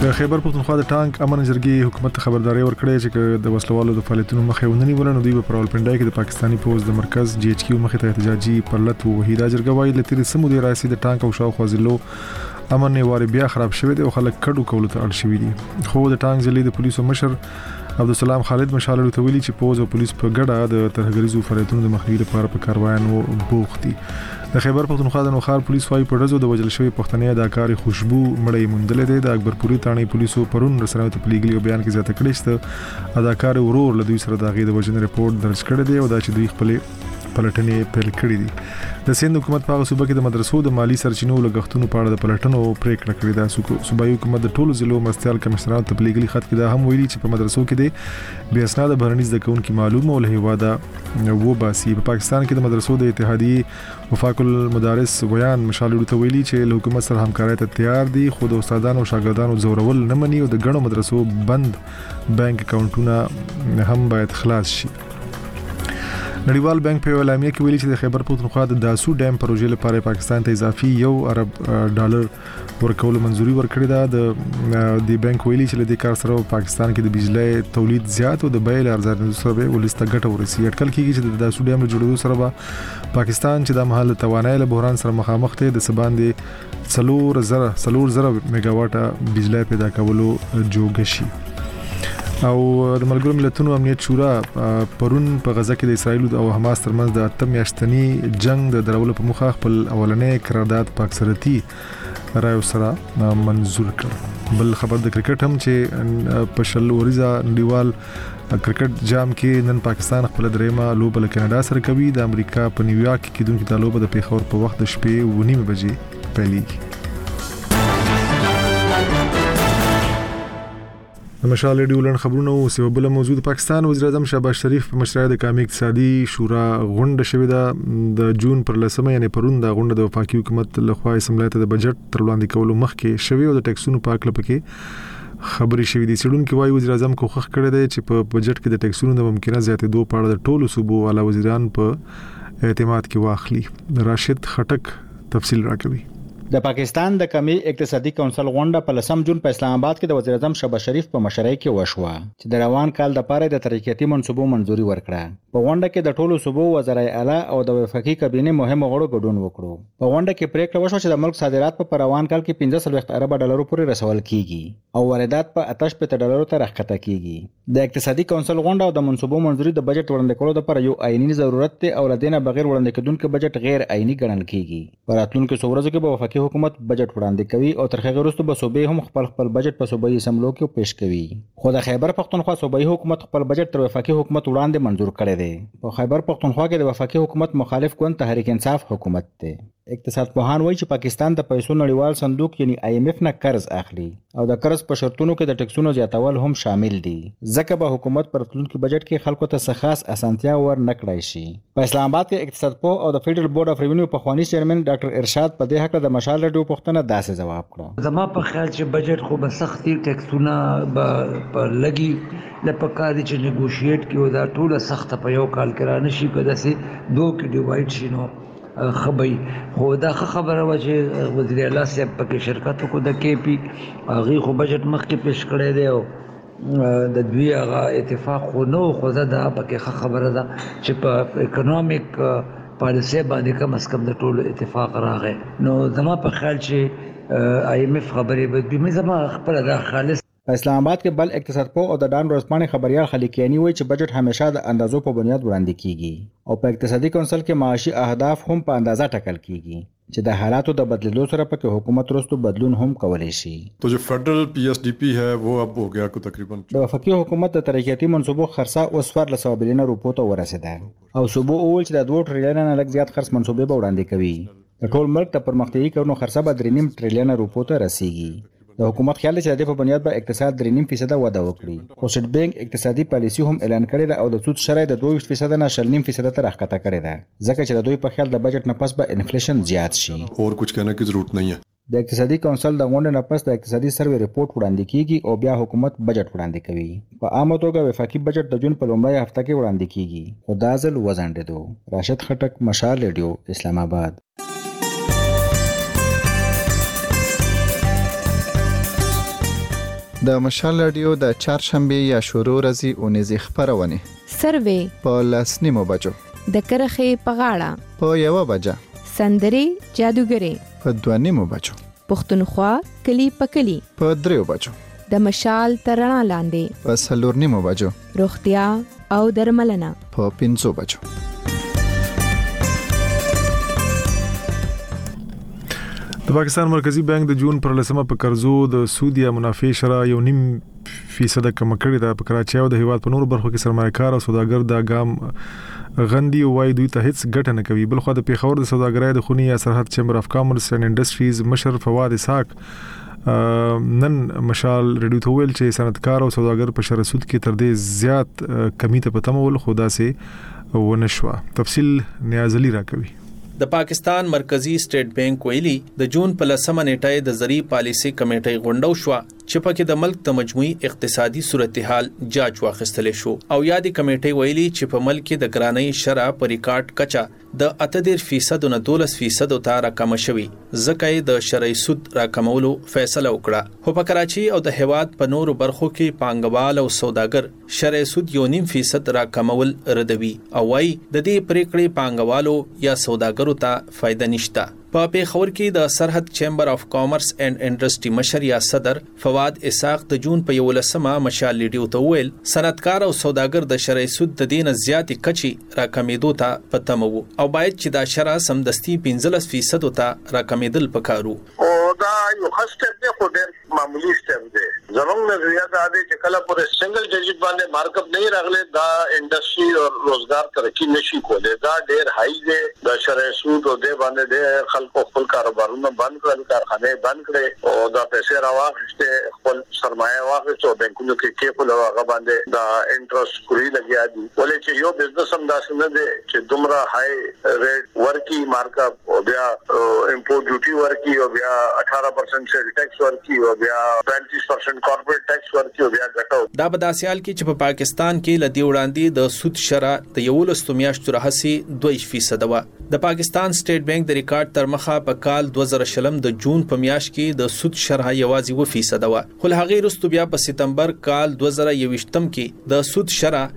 د خیبر پختونخوا د ټانک امن جرګې حکومت خبرداري ورکړې چې د وسلوالو د فعالیتونو مخه ونی ولنو دوی په راولپنډای کې د پاکستاني پوز د مرکز جی ایچ کیو مخه ته احتجاجي پرلط وهي دا جرګه وايي لتر سمو د راسي د ټانک او شاوخوا ضلعو امن واري بیا خراب شوی دی او خلک کډو کولو ته اړ شوی دي خو د ټانک ضلع د پولیسو مشر عبدالسلام خالد مشال له تویلي چې پوز او پولیس په ګډه د ترهګریزو فعالیتونو د مخنیوي لپاره په کاروایانو بوختي د خیبر پختونخوا د نوخار پولیس وايي په ورځو د وجل شوی پښتنې اداکار خوشبو مړی مندلې ده د اکبرپوري تانې پولیسو پرون رسنیو ته پلیګلی بیان کې زیاته کړی چې اداکار ورور له دوی سره داغي د وجن ریپورت درج کړی دی او دا چې دوی خپل پلټنې پیل کړې دي د سند حکومت په صوبه کې د مدرسو د مالی سرچینو لګښتونو په اړه د پلټنو پریکړه کړې ده صوبایي حکومت د ټولو ضلعو مرستيال کمشنرانو ته پلیګلی خط کې دا هم ویلي چې په مدرسو کې د بې اسناد بهرني زده کوونکو معلومه او له هواده و باسي په پاکستان کې د مدرسو د اتحادیې وفاق المدارس ویان مشال ته ویلي چې له حکومت سره همکارۍ ته تیار دي خو د استادانو او شاګردانو زورول نه مني او د ګڼو مدرسو بند بانک اکاونټونه هم باید خلاص شي نړیوال بانک په اعلامیه کې ویلي چې د خیبر پختونخوا د داسو ډیم پروژې لپاره پاکستان ته اضافي $1 ارب ورکول منزوري ورکړې ده د بانک ویلي چې د کار سره پاکستان کې د بجلی تولید زیات او د بیل ارزان سره ولسته ګټه ورسي اټکل کیږي چې د داسو ډیم له جوړولو سره به پاکستان چې د محل توانایي له بحران سره مخامخ دی د سباندې 4,000 میگاواټه بجلی پیدا کولو جوګ شي او د ملګرو ملتونو امنیت شورا پرون په غزه کې د اسرایل او حماس ترمنځ د 8 میاشتنی جنگ د درولو په مخه خپل اولنې قرارداد په اکثریتي رایو سره منزور کړ بل خبر د کرکټ هم چې په شل وريزه نړیوال کرکټ جام کې نن پاکستان خپل دریمه لوبه له کاناډا سره کوي د امریکا په نیویارک کې کېدونکې د لوبه د پیښور په وخت د شپې 9:30 بجې پیلېږي مشال ډیولن خبرونه او سیو بل موجود پاکستان وزیر اعظم شهباز شریف په مشرۍ د قومي اقتصادي شورا غونډه شوې ده د جون پر لسمه یعنی پرون د غونډه د وفاقي حکومت لخوا اسمبلی ته د بجټ تر وړاندې کولو مخکې شوې او د ټیکسونو په اړه پکې خبرې شوې دي سړونکو وايي وزیر اعظم کوښښ کړی دی چې په بجټ کې د ټیکسونو د ممکنه زیاتېدو په اړه د ټولو صوبو والا وزیران په اعتماد کې واخلي راشد خټک تفصیل راکوي د پاکستان د قومي اقتصادي کونسل غونډه په 10 جون په اسلام آباد کې د وزیر اعظم شهباز شریف په مشرۍ کې وشوه چې د روان کال د پاره د ترقیاتي منصوبو منزوري ورکړه په غونډه کې د ټولو صوبو وزرای اعلی او د وفاقي کابینه مهم غړو ګډون وکړو په غونډه کې پریکړه وشوه چې د ملک صادرات په روان کال کې 15 ارب ډالر پورې رسول کیږي او واردات په 88 ډالر ته راښکته کیږي د اقتصادي کونسل غونډه او د منصوبو منزوري د بجټ وړاندې کولو لپاره یو عیني ضرورت دی او لدینه بغیر وړاندې کېدونکو بجټ غیر عیني ګڼل کیږي په راتلونکو څو ورځو کې به وفاقي حکومت بجټ وړاندې کوي او تر هغه وروسته به صوبې هم خپل بجټ په صوبایي اسمبلو کې پیش کوي خو د خیبر پختونخوا صوبایي حکومت خپل بجټ تر وفاقي حکومت وړاندې منزور کړی دی په خیبر پختونخوا کې د وفاقي حکومت مخالف ګوند تحریک انصاف حکومت دی اقتصاد پوهان وایي چې پاکستان د پیسو نړیوال صندوق یعنی IMF نه قرض اخلي او د قرض په شرطونو کې د ټکسونو زیاتول هم شامل دي ځکه به حکومت پر راتلونکي بجټ کې خلکو ته څه خاص اسانتیا ور نه کړای شي په اسلام آباد کې اقتصاد پوه او د فیډرل بورډ اف ریونیو په خواني چیرمن ډاکټر ارشاد په دې حق د مشال رادیو پښتنه داسې جواب کړ زما په خیال چې بجټ خو به سختي ټکسونه په لګي لپاره چې نیګوشیټ کیو دا ټول سخت په یو کال کې را نشي په داسې دوه کې ډیوایډ شي نو خبري خو دا خبره و چې وزیر اعلی صاحب پکې شرکت کو د KP هغه خو بجټ مخکې پیش کړی دی او د دوی هغه اتفاق خو نو خو دا پکې خبره ده چې په اکونومیک پالیسي باندې کم از کم د ټولو اتفاق راغی نو زما په خیال چې IMF خبرې به به زما خپل د خالص په اسلام آباد کې بل اقتصاد پوه او د ډان ورځپاڼې خبريال خلیقیانی وایي چې بجټ همیشه د اندازو په بنیاد وړاندې کیږي او په اقتصادي کونسل کې معاشي اهداف هم په اندازه ټاکل کیږي چې د حالاتو د بدلېدو سره پکې حکومت وروسته بدلون هم کولی شي تو جو فیڈرل PSDP ہے وہ اب ہو گیا کو تقریبا د وفاقي حکومت د ترقیاتي منصوبو خرڅه اوس 1400 بلین روپو ته ورسېده او صوبو اول چې د 2 ټریلیون نه لږ زیات خرڅ منصوبې به وړاندې کوي د ټول ملک ته پرمختیایي کارونو خرڅه به 3.5 ټریلیون روپو ته رسیږي د حکومت خیال چې د دې په بنیاد به اقتصاد 3.5% وده وکړي خو سټ بانک اقتصادي پالیسی هم اعلان کړی ده او د سود شرای د 2% نه 0.5% ته راښکته کړی ده ځکه چې د دوی په خیال د بجټ نه پس به انفلیشن زیات شي اور کچھ کہنے کی ضرورت نہیں ہے د اقتصادي کونسل د غونډې نه پس د اقتصادي سروې ریپورت وړاندې کیږي او بیا حکومت بجټ وړاندې کوي په عامه توګه وفاقي بجټ د جون په لومړۍ هفته کې وړاندې کیږي خو دا ځل وځنډېدو راشد خټک مشال ریډیو اسلام آباد د مشال رادیو د چهارشنبه یا شروع ورځې اونیزې خبرونه سروې په 10:00 بجو د کرخې په غاړه په 1 بجه سندري جادوګري په 2:30 بجو پښتونخوا کلی په کلی په 3 بجو د مشال ترڼا لاندې په 4:30 بجو روغتیا او درملنه په 5 بجو. د پاکستان مرکزی بانک د جون پر لسمه په قرضو د سود یا منافع شرح 1.5% کم کړی دا په کراچۍ او د هیواد په نورو برخو کې سرمایه‌کار او سوداګر د ګام غندي وای دوی ته هیڅ ګټه نه کوي. بلخو د پیښور د سوداګرۍ د خونی یا سرحد چیمبر اف کامرس اینڈ انډستریز مشر فواد اسحاق نن مشال ریډیو ته ویل چې صنعتکار او سوداګر په شر سود کې تر دې زیات کمی ته پته مول خدا سي ونشوا. تفصیل نیاز علي راکوي. د پاکستان مرکزی سټیټ بانک ویلي د جون په 10مه نیټه د زری پالیسي کمیټې غونډه شو چې پکې د ملک د مجموعي اقتصادي صورتحال جاج واخیستل شو او یادي کمیټې ویلي چې په ملک د ګرانۍ شرح پر ریکارډ کچا د 18% نه 12% ته راکم شوی ځکه د شرعي سود راکمولو فیصله وکړه. خو په کراچۍ او د هیواد په نورو برخو کې پانګوال او سوداګر شرعي سود 1.5% راکمول ردوي او وايي د دې پریکړې پانګوالو یا سوداګرو ته فائدہ نشته. په پیښور کې د سرحد چیمبر اف کامرس اینڈ انډستری مشر یا صدر فواد اسحاق د جون په 11مه مشال ریډیو ته ویل صنعتکار او سوداګر د شرعي سود د دینه زیاتې کچي راکمېدو ته پتمو او باید چې دا شرع سمدستي 15% ته راکمېدل پکارو. او دا یو خسته دی خو ډېر معمولی سټپ دی. زموږ نظریه دا دی چې کله پر سنگل ډیجیټ باندې مارکپ نه راغله دا انډستری او روزګار ترقی نشي کولای. دا ډېر هاي دی د شرعي سود او د باندې د خلکو خپل کاروبارونه بند کړل کارخانه بند کړي او دا پیسې راوخته خپل سرمایه واخیستو بانکونو کې کېپل هغه باندې دا انټرست کوي لګیا دي. ولې چې یو بزنس هم داسې نه دی چې دومره هاي ریټ ورکی مارکپ او بیا امپورټ ډیوټي ورکی او بیا 18% سیل ټیکس ورکی او بیا 20% کارپوریټ ټیکس ورکی او بیا ګټو. دا په داسیال کې چې په پاکستان کې لدی وړاندې د سود شرح د 11 میاشتو راهسي 2% و. د پاکستان سټیټ بانک د ریکارډ تر مخه په کال 2020 د جون په میاشت کې د سود شرح یوازې 2% و. خو هغه وروسته بیا په سپتمبر کال 2021 کې د سود شرح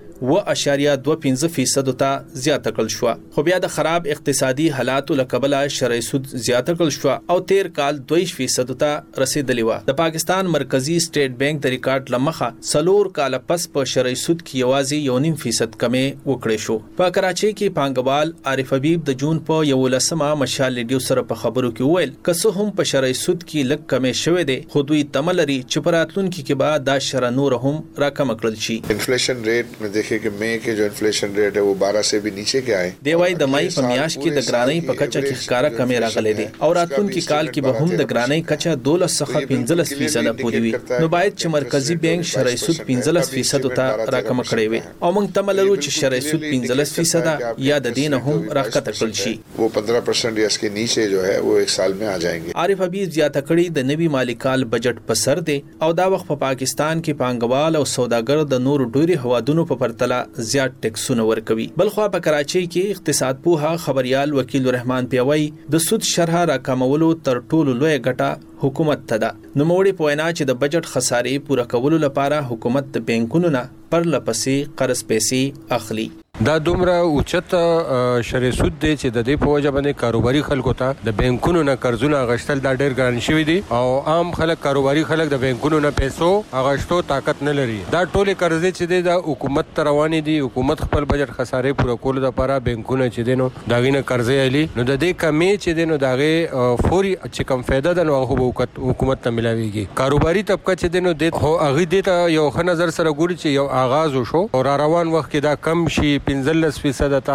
2.25% ته زیاته کړل شو. خو بیا د خراب اقتصادي حالاتو لکبله شرعي سود زیاته کړل شو او تیر کال 2% ته رسیدلی و. د پاکستان مرکزی سټیټ بانک د ریکارډ لمخه 4 کال پس په شرعي سود کې یوازې 1.5% کمې وکړې شو. په کراچۍ کې پانګوال عارف حبیب د جون په 11مه مشال ریډیو سره په خبرو کې ویل که هم په شرعي سود کې لږ کمې شوې ده خو دوی تملري چې پراتلونکو کې به دا شرع نور هم راکم کړل شي. انفلیشن ریټ में देखे कि मई के जो इन्फ्लेशन रेट है वो 12 से भी नीचे के आए. دیوای د مای په میاشت کې د ګرانۍ په کچا کې ښکارا کمې راغلې دي او راتلونکي کال کې به هم د ګرانۍ کچا 12 څخه 15% پورې وي. نو باید چې مرکزی بانک شرعي سود 15% ته راکم کړي وي او موږ تملرو چې شرعي سود 15% یا د دین هم راکته کړل شي. वो 15% یا इसके नीचे जो है वो एक साल में आ जाएंगे. عارف حبیب زیاته کړي د نوي مالی کال بجټ په سر دی او دا وخت په پاکستان کې پانګوال او سوداګر د نورو ډوري هوادونو په پرتله زیات ټیکسونه ورکوي. بلخو په کراچۍ کې اقتصاد پوها خبريال وکیل الرحمن پیوي د سود شرح راکمولو تر ټولو لوی ګټه حکومت ته ده. نو موړي په وینا چې د بجټ خسارې پوره کولو لپاره حکومت د بانکونو نه پر لپسې قرض پیسې اخلي. دا دومره اوچت شرعي سود دی چې د دې په وجه باندې کاروباري خلکو ته د بانکونو نه قرضونه غشتل دا ډېر ګران شوی دي او عام خلک کاروباري خلک د بانکونو نه پیسو غشتو طاقت نه لري. دا ټول قرضې چې دی د حکومت روانې دي. حکومت خپل بجټ خسارې پوره کولو لپاره بانکونو چې دینو داغینه قرضې الی نو د دې کمی چې دینو داغه فوري چې کم فایده ده نو هغه حکومت ته ملاويږي. کاروباري طبقه چې دینو د هغه د یو ښه نظر سره ګوري چې یو آغاز وشو او روان وخت کې دا کم شي 15% تا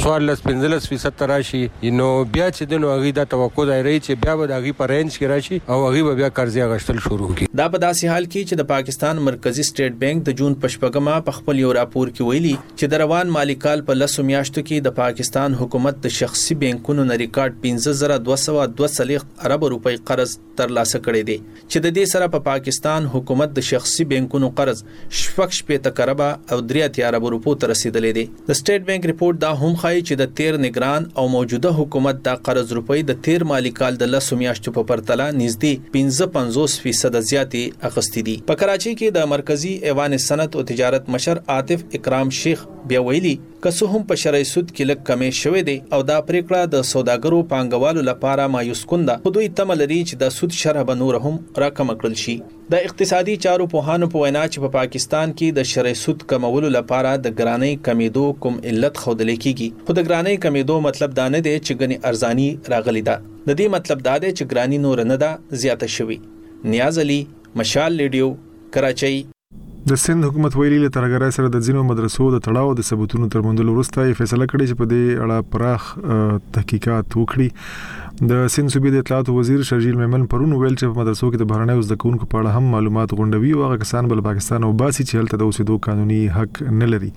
15% راشي نو بیا چې دنو هغه د توقع دایره چې بیا به هغه په رینج کې راشي او هغه بیا قرضې غشتل شروع کړي. دا په داسې حال کې چې د پاکستان مرکزی سټیټ بانک د جون پښپګما په خپل یو راپور کې ویلي چې د روان مالی کال په 10 میاشتو کې د پاکستان حکومت د شخصي بانکونو نه ریکارډ 15242 ارب روپۍ قرض ترلاسه کړی دی چې د دې سره په پاکستان حکومت د شخصي بانکونو قرض 8.8 ارب او 3 ارب روپو ته رسیدلی دی. د سټیټ بانک ریپورت دا هم ښایي چې د تیر نگران او موجوده حکومت د قرض روپی د تیر مالی کال د 10 میاشتو په پرتله نږدې 55% زیاتې اخستې دي. په کراچي کې د مرکزی ایوان صنعت او تجارت مشر عاطف اکرام شیخ بیا ویلي که هم په شرعي سود کې لږ کمې شوې دي او دا پریکړه د سوداګرو پانګوالو لپاره مایوس کن ده. خو دوی تمه لري چې د سود شرح به نور هم راکم کړل شي. د اقتصادي چارو پوهانو په وینا چې په پاکستان کې د شرعي سود کمولو لپاره د ګرانۍ کمیدو کوم علت ښودل کیږي. خو د ګرانۍ کمیدو مطلب دا نه دی چې ګنې ارزانی راغلی ده. د دې مطلب دا دی چې ګرانی نور نه ده زیاته شوی. نیاز علي، مشال ریډیو، کراچۍ. د سند حکومت ویلي له ترګرای سره د ځینو مدرسو د تړاو د ثبوتونو ترمنځ وروسته یې فیصله کړې چې په دې اړه پراخ تحقیقات وکړي. د سند صوبې د اطلاعات وزیر شرجیل میمن پرون ویل چې په مدرسو کې د بهرنیو زده کوونکو په اړه هم معلومات غونډوي او هغه کسان بل پاکستان او باسي چې هلته د اوسېدو قانوني حق نه لري.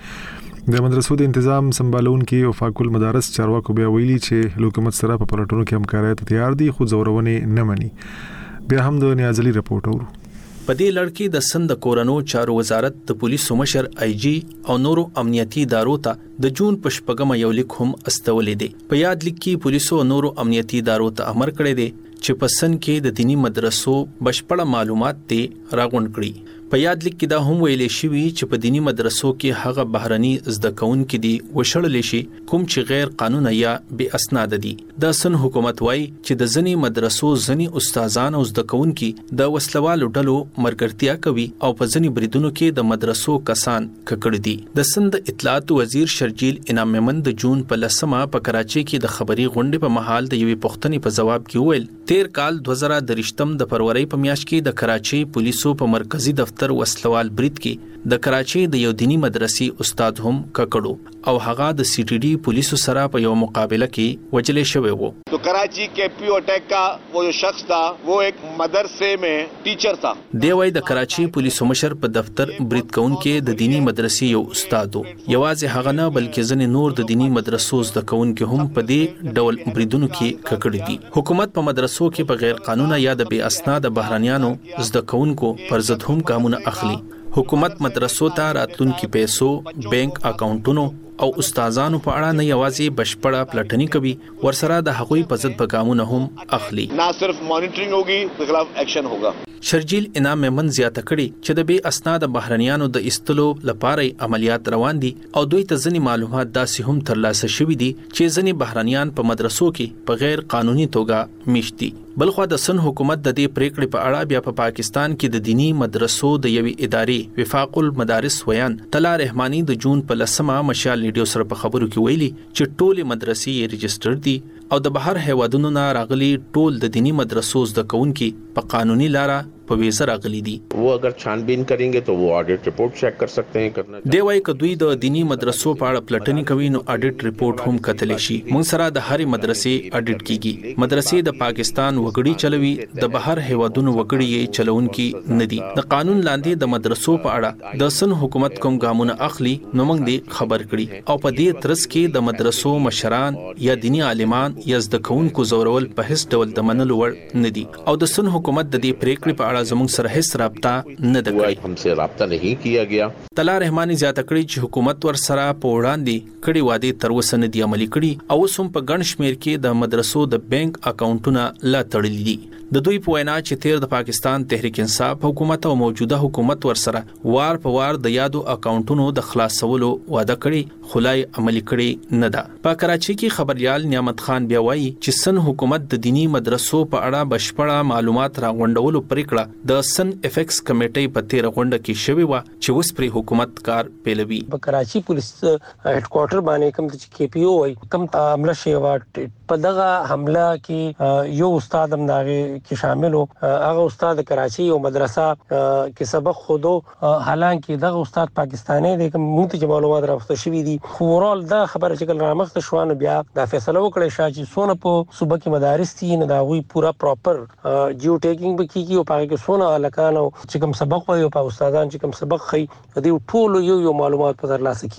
د مدرسو د تنظیم سمبالونکو او فاکول مدارس چارواکو بیا ویلي چې حکومت سره په پلټونو کې همکاري ته تیار دي خو زورونه نه مني. بیا هم د نیاز علي رپورټ اورو. په دې لړ کې د سند کورونو چارو وزارت د پولیسو مشر آی جی او نورو امنیتي ادارو ته د جون په شپږمه یو لیک هم استولې دي. په یاد لیک کې پولیسو او نورو امنیتي ادارو ته امر کړی دی چې په سند کې د دینی مدرسو بشپړ معلومات ته راغونډ کړي. په یاد لیک کې دا هم ویلې شوی چې په دینی مدرسو کې هغه بهرني زده کوونکي دي وشړل شي کوم چې غیر قانوني یا بې اسناد دي. د سن حکومت وایي چې د ځنی مدرسو ځنی استادان او زده کوونکي د وسلوالو ډلو مرګرتیا کوي او په ځنی بریدونو کې د مدرسو کسان ککړ دي. د سند اطلاعات وزیر شرجیل انعام میمن د جون په 10 په کراچي کې د خبري غونډې په محل د یوې پوښتنې په جواب کې ویل تیر کال 2023 د فروری په میاشت کې د کراچي پولیسو په مرکزی دفتر وسلوال برید کې د کراچي د یو دینی مدرسې استاد هم ککړو او هغه د سی ټی ډی پولیسو سره په یو مقابله کې وجلې شوی وو. तो कराची के पीओ अटैक का वो जो शख्स था वो एक मदरसे में टीचर था. دی وای د کراچي پولیسو مشر په دفتر برید کونکي د دینی مدرسې یو استاد وو. یوازې هغه نه بلکې ځنې نور د دینی مدرسو زده کوونکي هم په دې ډول بریدونو کې ککړ دي. حکومت په مدرسو کې په غیر قانوني یا د بې اسناد بهرانيانو زده کوونکو پر ضد هم ګامونه اخلي. حکومت مدرسو ته راتلونکي پیسو، بانک اکاونټونو او استادانو په اړه نه یوازې بشپړه پلټنی کوي ورسره د هغوی په ضد پیغامونه هم اخلي. نه صرف مانیټرینګ ہوگی د خلاف ایکشن ہوگا. شرجیل انعام میمن زیاته کړي چې د بې اسناد بهرانيانو د استلو لپاره عملیات روان دي او دوی ته ځینې معلومات داسې هم ترلاسه شوي دي چې ځینې بهرانيان په مدرسو کې په غیر قانوني توګه میشتي. بلخو د سن حکومت د دې پریکړې په اړه بیا په پاکستان کې د دینی مدرسو د یوې ادارې وفاق المدارس ویان طلا رحمانی د جون په 10 مشال ریډیو سره په خبرو کې ویلي چې ټول مدرسې ريجستر دي او د بهر هیوادونو نه راغلي ټول د دینی مدرسو زده کوونکي په قانوني لاره په ویزه راغلي دي. वो अगर छानबीन करेंगे तो वो ऑडिट रिपोर्ट चेक कर सकते हैं. करना دی وای ک دوی د دینی مدرسو په اړه پلټنی کوي نو اډیټ ریپورت هم کتلی شي. موږ سره د هرې مدرسې اډیټ کیږي. مدرسې د پاکستان وګړي چلوي، د بهر هیوادونو وګړي یې چلونکي نه دي. د قانون لاندې د مدرسو په اړه د سن حکومت کوم ګامونه اخلي نو موږ دې خبر کړي او په دې ترڅ کې د مدرسو مشران یا دینی عالمان یا زده کوونکو زورول په هیڅ ډول د منلو وړ نه دي او د سن حکومت د دې پریکړې په اړه زموږ سره هیڅ رابطه نه ده کړې. हमसे رابطه नहीं किया गया. طلا رحمانی زیاته کړي چې حکومت ور سره په وړاندې کړي وعده تر اوسه نه دی عملي کړي او هم په ګڼ شمیر کې د مدرسو د بانک اکاونټونه لا تړلي دي. د دوی په وینا چې تیر د پاکستان تحریک انصاف حکومت او موجوده حکومت ور سره وار په وار د یادو اکاونټونو د خلاصولو وعده کړي خلای عملي کړي نه ده. په کراچي کې خبريال نعمت خان بیا وایي چې سن حکومت د دینی مدرسو په اړه بشپړه معلومات راغونډولو پریکړه د سن افیکس کمیټې په تیر غونډه کې شوی و چې اوس پر حکومت کار پیلوي. په کراچي پولیس هډ کوارټر باندې کوم چې کې پی او وای کوم حمله شوی په دغه حمله کې یو استاد هم داغه کې شامل وو. هغه استاد کراچي او مدرسه کې سبق خودو حالانکه دغه استاد پاکستاني دی کوم موږ معلومات راغسته شوی دي. اورال دا خبره چې کله رامخته شوانه بیا دا فیصله وکړي چې سونه په صوبه کې مدارس دي نه دا وی پورا پراپر جیو ټیکینګ به کیږي او پاره کې سونه الکانو چې کوم سبق وایي او په استادان چې کوم سبق خي دی ټول یو معلومات په ترلاسه کیږي.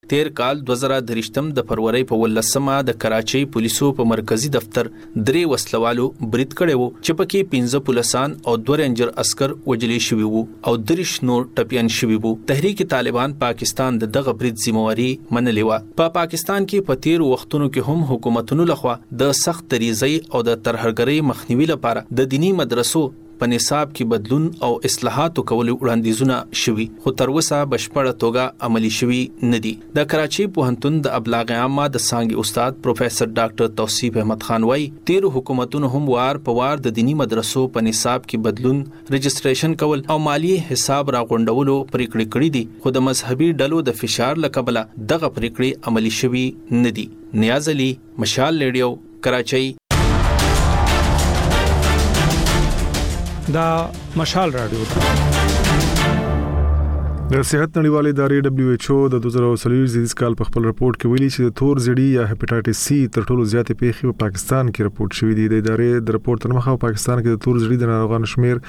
تیر کال 2023 د فروری په 18مه د کراچۍ پولیسو په مرکزی دفتر 3 وسلوالو برید کړي وو چې پکې 15 پولیسان او 2 رینجر عسكر وجلې شوي وو او 3 نور ټپيان شوي وو. تحریک طالبان پاکستان د دغه برید ذمہواری منلې و. په پاکستان کې په تیر وختونو کې هم حکومتونو لخوا د سخت دریزۍ او د ترهګرۍ مخنیوي لپاره د دینی مدرسو په نصاب کې بدلون او اصلاحاتو کولو وړاندیزونه شوي خو تر اوسه بشپړه توګه عملی شوي نه دي. د کراچۍ پوهنتون د ابلاغ عامه د څانګې استاد پروفیسور ډاکټر توصیف احمد خان وايي تیر حکومتونو هم وار په وار د دینی مدرسو په نصاب کې بدلون، رجسټریشن کول او مالی حساب راغونډولو پریکړې کړې دي خو د مذهبي ډلو د فشار لکبله دغه پریکړې عملی شوي نه دي. نیاز علي، مشال ریډیو، کراچۍ. دا مشال رادیو د صحت نړیوالې ادارې WHO د 2023 کال په خپل رپورت کې ویلي چې د تور زیړی یا هپاتایټس سی تر ټولو زیاتې پیښې په پاکستان کې رپورت شوې دي. د ادارې د رپورت تر مخه پاکستان کې د تور زیړی د ناروغانو شمیر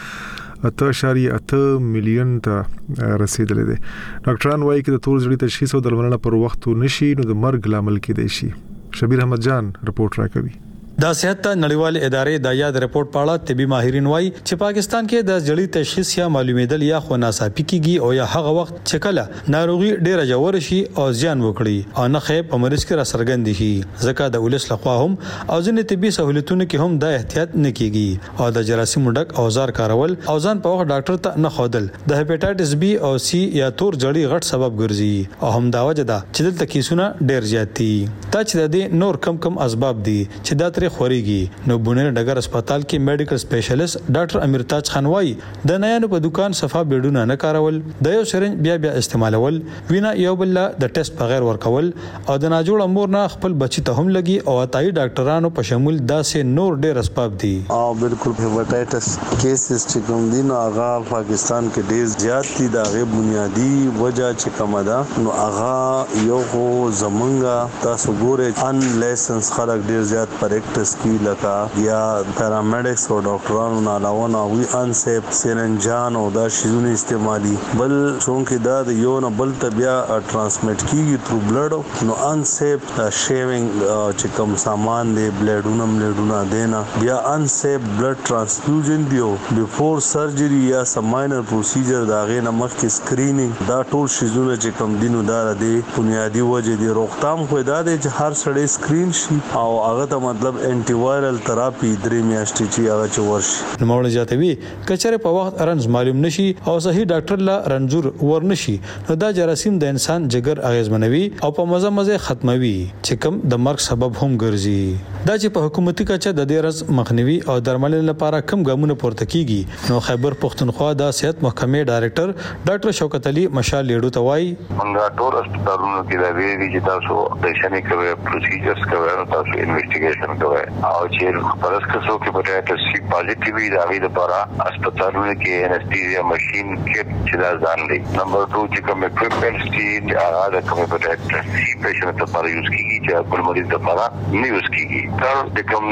8.8 میلیون ته رسیدلې ده. ډاکټران وايي چې د تور زیړی تشخیص او درملنه پر وخت نشي نو د مرګ لامل کېدای شي. شبیر احمد جان رپورت راکوي. د صحت نړیوال ادارې د یاد رپورت په اړه طبي ماهرین وایي چې پاکستان کې د جړی تشخیص یا معلومېدل یا خو ناڅاپي کیږي او یا هغه وخت چې کله ناروغي ډیره ژور شي او زیان وکړي او نه خې په مریض کې را څرګند شي. ځکه د ولس لخوا هم او ځینې طبي سہولتونو کې هم د احتیاط نه کیږي او د جراثیم ډک اوزار کارول او ځان په وخت ډاکټر ته نه خودل د هپاتایټس بي او سی یا تور جړی غټ سبب ګرځي او هم دا وجه ده چې دلته کیسونه ډیر زیات دي. دا چې د دې نور کم اسباب دي چې دا تر خوريږي. نو بونیر ډګر هسپتال کې میډیکل سپیشلیست ډاکټر امیرتاج خان وايي د نایانو په دکان صفه بیډونه نه کارول، د یو سرنج بیا استعمالول، وینا یو بل د ټیسټ بغیر ورکول او د ناجوړ امور نه خپل بچی ته هم لګي او اتای ډاکټرانو په شمول داسې نور ډیر اسباب دي. بالکل هپاتایټس کیسز چې کوم دي نو هغه پاکستان کې ډیر زیات دي. دا غي بنیادی وجہ چې کوم ده نو هغه یو خو زمونږه تاسو ګوره ان لایسنس خلک ډیر زیات پریکټس کی لکه یا پیرامیډکس او ډاکټرانو نه علاوه نه وی ان سیف سرنجان او دا شیزونه استعمالي بل څونکه دا د یو نه بل ته بیا ټرانسمیټ کیږي تھرو بلډ نو ان سیف شیوینګ چې کوم سامان دی بلډونه دینا بیا ان سیف بلډ ټرانسفیوژن دیو بیفور سرجری یا سم ماینر پروسیجر دا غي نه مخکې سکرینینګ دا ټول شیزونه چې کوم دینو دا دی بنیادی وجه دی. روغتام خو دا دی چې هر سړی سکرین شي او هغه ته مطلب انټي وایرل تراپی درې میاشتې چې هغه چورشي. نوموړ زیاتوي کچره په وخت رنز معلوم نشي او صحیح ډاکټر لا رنځور ورنشي نو دا جراثیم د انسان جګر اغیزمنوي او په مزه ختموي چې کوم د مرګ سبب هم ګرځي. دا چې په حکومتي کچه د دې رز مخنیوي او درملنې لپاره کم ګامونه پورته کیږي نو خیبر پختونخوا د صحت محکمې ډایریکټر ډاکټر شوکت علي مشال لیډو ته وایي موږ ټول هسپتالونو کې دا ویلي چې تاسو اپریشن کوي پروسیجرز کوي تاسو انویسټیګیشن کوي او چې پرس کسو کې هپاتایټس سی پازیټیو وي دا غي لپاره هسپتالونو کې انستیزیا ماشين کې چې دا ځان دی. نمبر 2 چې کوم اکوپمنټس دي هغه د کوم هپاتایټس سی پیشنټ لپاره یوز کیږي چې بل مریض لپاره نه یوز کیږي. تر د کوم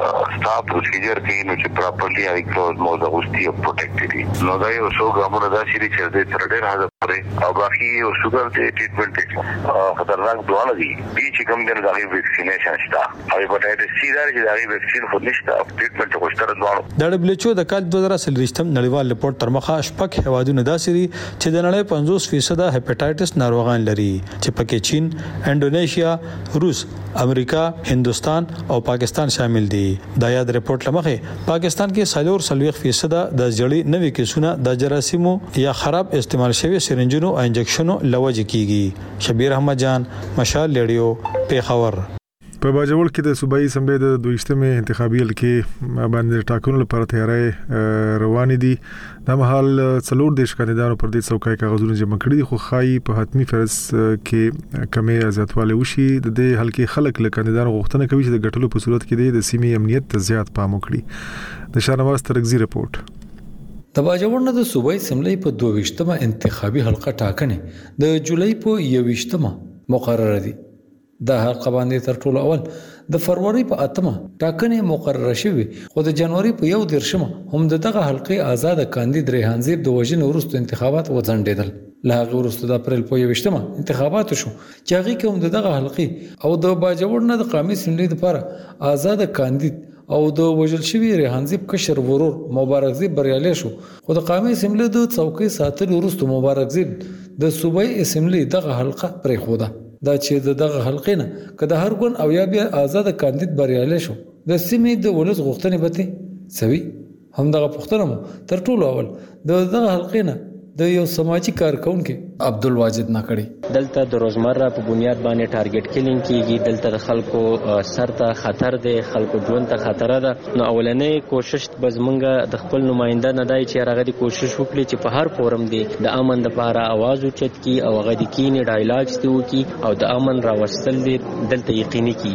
سټاپ پروسیجر کې نو چې پراپرلی هغه کلوز مو د غوستي او پروټیکټډ نو دا یو څو ګامونه دا شي چې د تر ډېر حاضر او باقي او شوګر د ټریټمنټ خطرناک دوه دي. بي چې کوم د دغه ویکسینیشن شته او هپاتایټس سی دا چې دغه ویکسین خو نشته ټریټمنټ خوشتره دوه. د WHO د کال 2023 نړیوال رپورت تر مخه شپږ هوادونه داسري چې د نړۍ 50% هپاتایټس ناروغان لري چې پکې چین، انډونیشیا، روس، امریکا، هندستان او پاکستان شامل دي. دا یاد رپورت لمخه پاکستان کې 40% د جړی نوې کیسونه د جراثیمو یا خراب استعمال شوی سرنجونو او انجکشنو لوجه کیږي. شبیر احمد جان، مشال ریډیو، پیښور. په باجوړ کې د صوبایي اسمبلی د 22مې انتخابي حلقې باندې ټاکنو لپاره تیاری روان دي. د مهال څلور دیش کاندیدانو پر دې څوکۍ کاغذونه جمع کړي دي خو خای په حتمی فرض کې کمې زیاتوالی وشي. د دې حلقې خلک له کاندیدانو غوښتنه کوي چې د ګټلو په صورت کې د سیمې امنیت ته زیات پام وکړي. د شاهنواز ترغزي رپورت. د باجوړ نه د صوبایي اسمبلی په 22مه انتخابي حلقه ټاکنې د جولای په 21مه مقرره دي. د حلقه باندې تر ټولو اول د فروری په 8مه ټاکنې مقرره شوې خو د جنوري په 1 هم دغه حلقې آزاد کاندید ریحان زیب د وژنې وروسته انتخابات وځنډېدل. له هغه وروسته د اپریل په 28 انتخابات شو چې هغه کوم دغه حلقې او د باجوړ نه د قومي اسمبلی لپاره آزاد کاندید او د وجل شوی ریحانزیب کشر ورور مبارکزی بریالي شو خو د قومي اسمبلی د څوکۍ ساتل وروسته مبارکزی د صوبایي اسمبلی دغه حلقه پرې خوده دا چې دغه حلقې نه کله هر ګون او یا بیا آزاد کاندید بریالي شو د سیمې د ولس غوښتنې به سوي هم دغه پښتنه تر ټولو اول دغه حلقې نه د یو سماجی کارکونکو عبدالواجد ناکړي دلته د روزمره په بنیاد باندې ټارګټ کیلینګ کیږي دلته د خلکو سر ته خطر دی خلکو ژوند ته خطر ده نو اولنې کوشش به زمونږ د خپل نماینده نه دی چې هغه د کوشش وکړي چې په هر فورم دی د امن لپاره आवाज اوچت کی او هغه د کینې ډایلاګ ستو کی او د امن راوستل دی دلته یقیني کی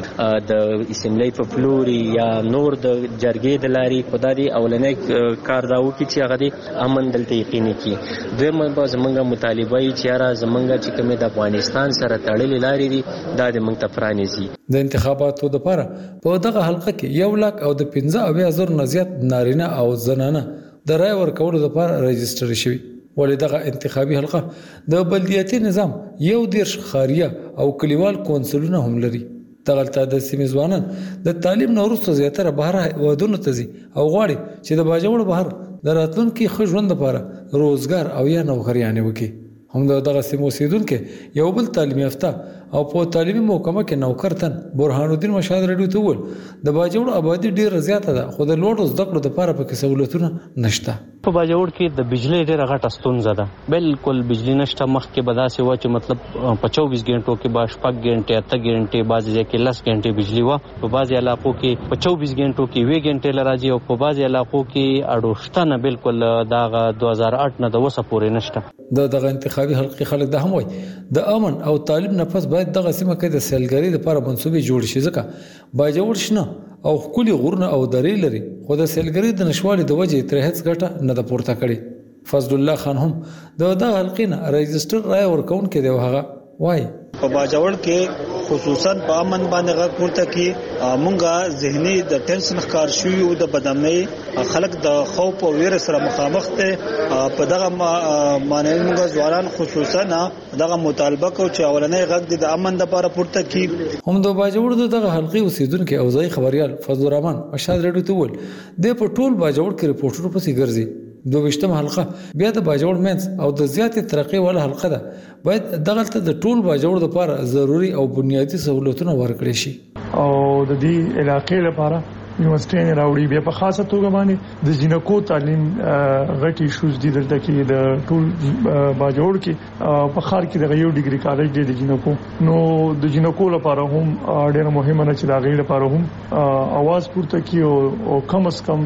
د اسمبلی په فلوري یا نور د جرګې د لاري خدای اولنې کار داو کی چې هغه د امن دلته یقیني کی دویمه به زمونږ مطالبه چې را زمونږ چې کومه د افغانستان سره تړلې لارې دي دا د موږ ته پرانیزي د انتخاباتو لپاره په دغه حلقه کې 1 لک او د 15,000 نه زیات نارینه او زنانه د رای ورکولو لپاره رجستر شوي ولې دغه انتخابي حلقه د بلدیاتي نظام یو دیرش خاریه او کلیوال کونسلونه هم لري دغلته د سیمې ځوانان د تعلیم نه وروسته زیاتره بهر ودونو ته ځي او غواړي چې د باجوړ بهر د راتلونکي ښه ژوند لپاره روزګار او یا نوکریانې وکړي هم دغه سیمو اوسیدونکو یو بل تعلیم یافته او په تعلیمي محکمه کې نوکرتن برهان الدین مشهد رډیو ته ول د باجوړ آبادی ډیره زیاته ده خو د لوړو زده کړو لپاره پکې سہولتونه نشته په باجوړ کې د بجلی ډیره غټه ستونزه ده بالکل بجلی نشته مخکې به داسې و چې مطلب په 24 غنټو کې به 8 غنټې 8 غنټې بعضې ځای کې 10 غنټې بجلی و په بعضې علاقو کې په 24 غنټو کې 2 غنټې لراځي او په بعضې علاقو کې اډوشتنه بالکل دغه 2008 نه د وسه پورې نشته دغه انتخابي حلقې خلک د هم وای د امن او تعلیم نه پس باید دغه سیمه کې د سیلګری لپاره منسوبې جوړ شي ځکه باجوړ شنه او خولي غورنه او درې لري خو د سیلګری د نشوالي د وجې تر هیڅ ګټه نه د پورته کړي فضل الله خان هم دغه حلقې نه رجستر رای ورکون کې دی هغه وای په باجوړ کې خصوصا په امن باندې غږ پورته کی مونږه ذهني د ټینشن ښکار شوی او د بدامنۍ خلک د خوف او ویره سره مخامخ ته په دغه معنی مونږه ځوانان خصوصا دغه مطالبه کو چې اولنې غږ د امن لپاره پورته کی هم د باجوړ دغه حلقې اوسیدونکو او ځای خبريال فضل الرحمن مشهد رډیو ته ول د په ټول باجوړ کې ریپورټر پسې ګرځي 22 حلقه بیا د باجوړ مینس او د زیاتې ترقی ول حلقه ده باید دغلته د ټول باجوړ لپاره ضروری او بنیادی سہولتونه ورکړي شي او د دې علاقې لپاره یونیورسيټي راوړي بیا په خاصه توګه باندې د جنکو تعلیم غټي شوز دي دلته کې د ټول باجوړ کې په خار کې د یو ډیګري کالج دی د جنکو نو د جنکو لپاره هم ډېر مهمه نه چې دا غیر لپاره هم आवाज پورته کی او کم از کم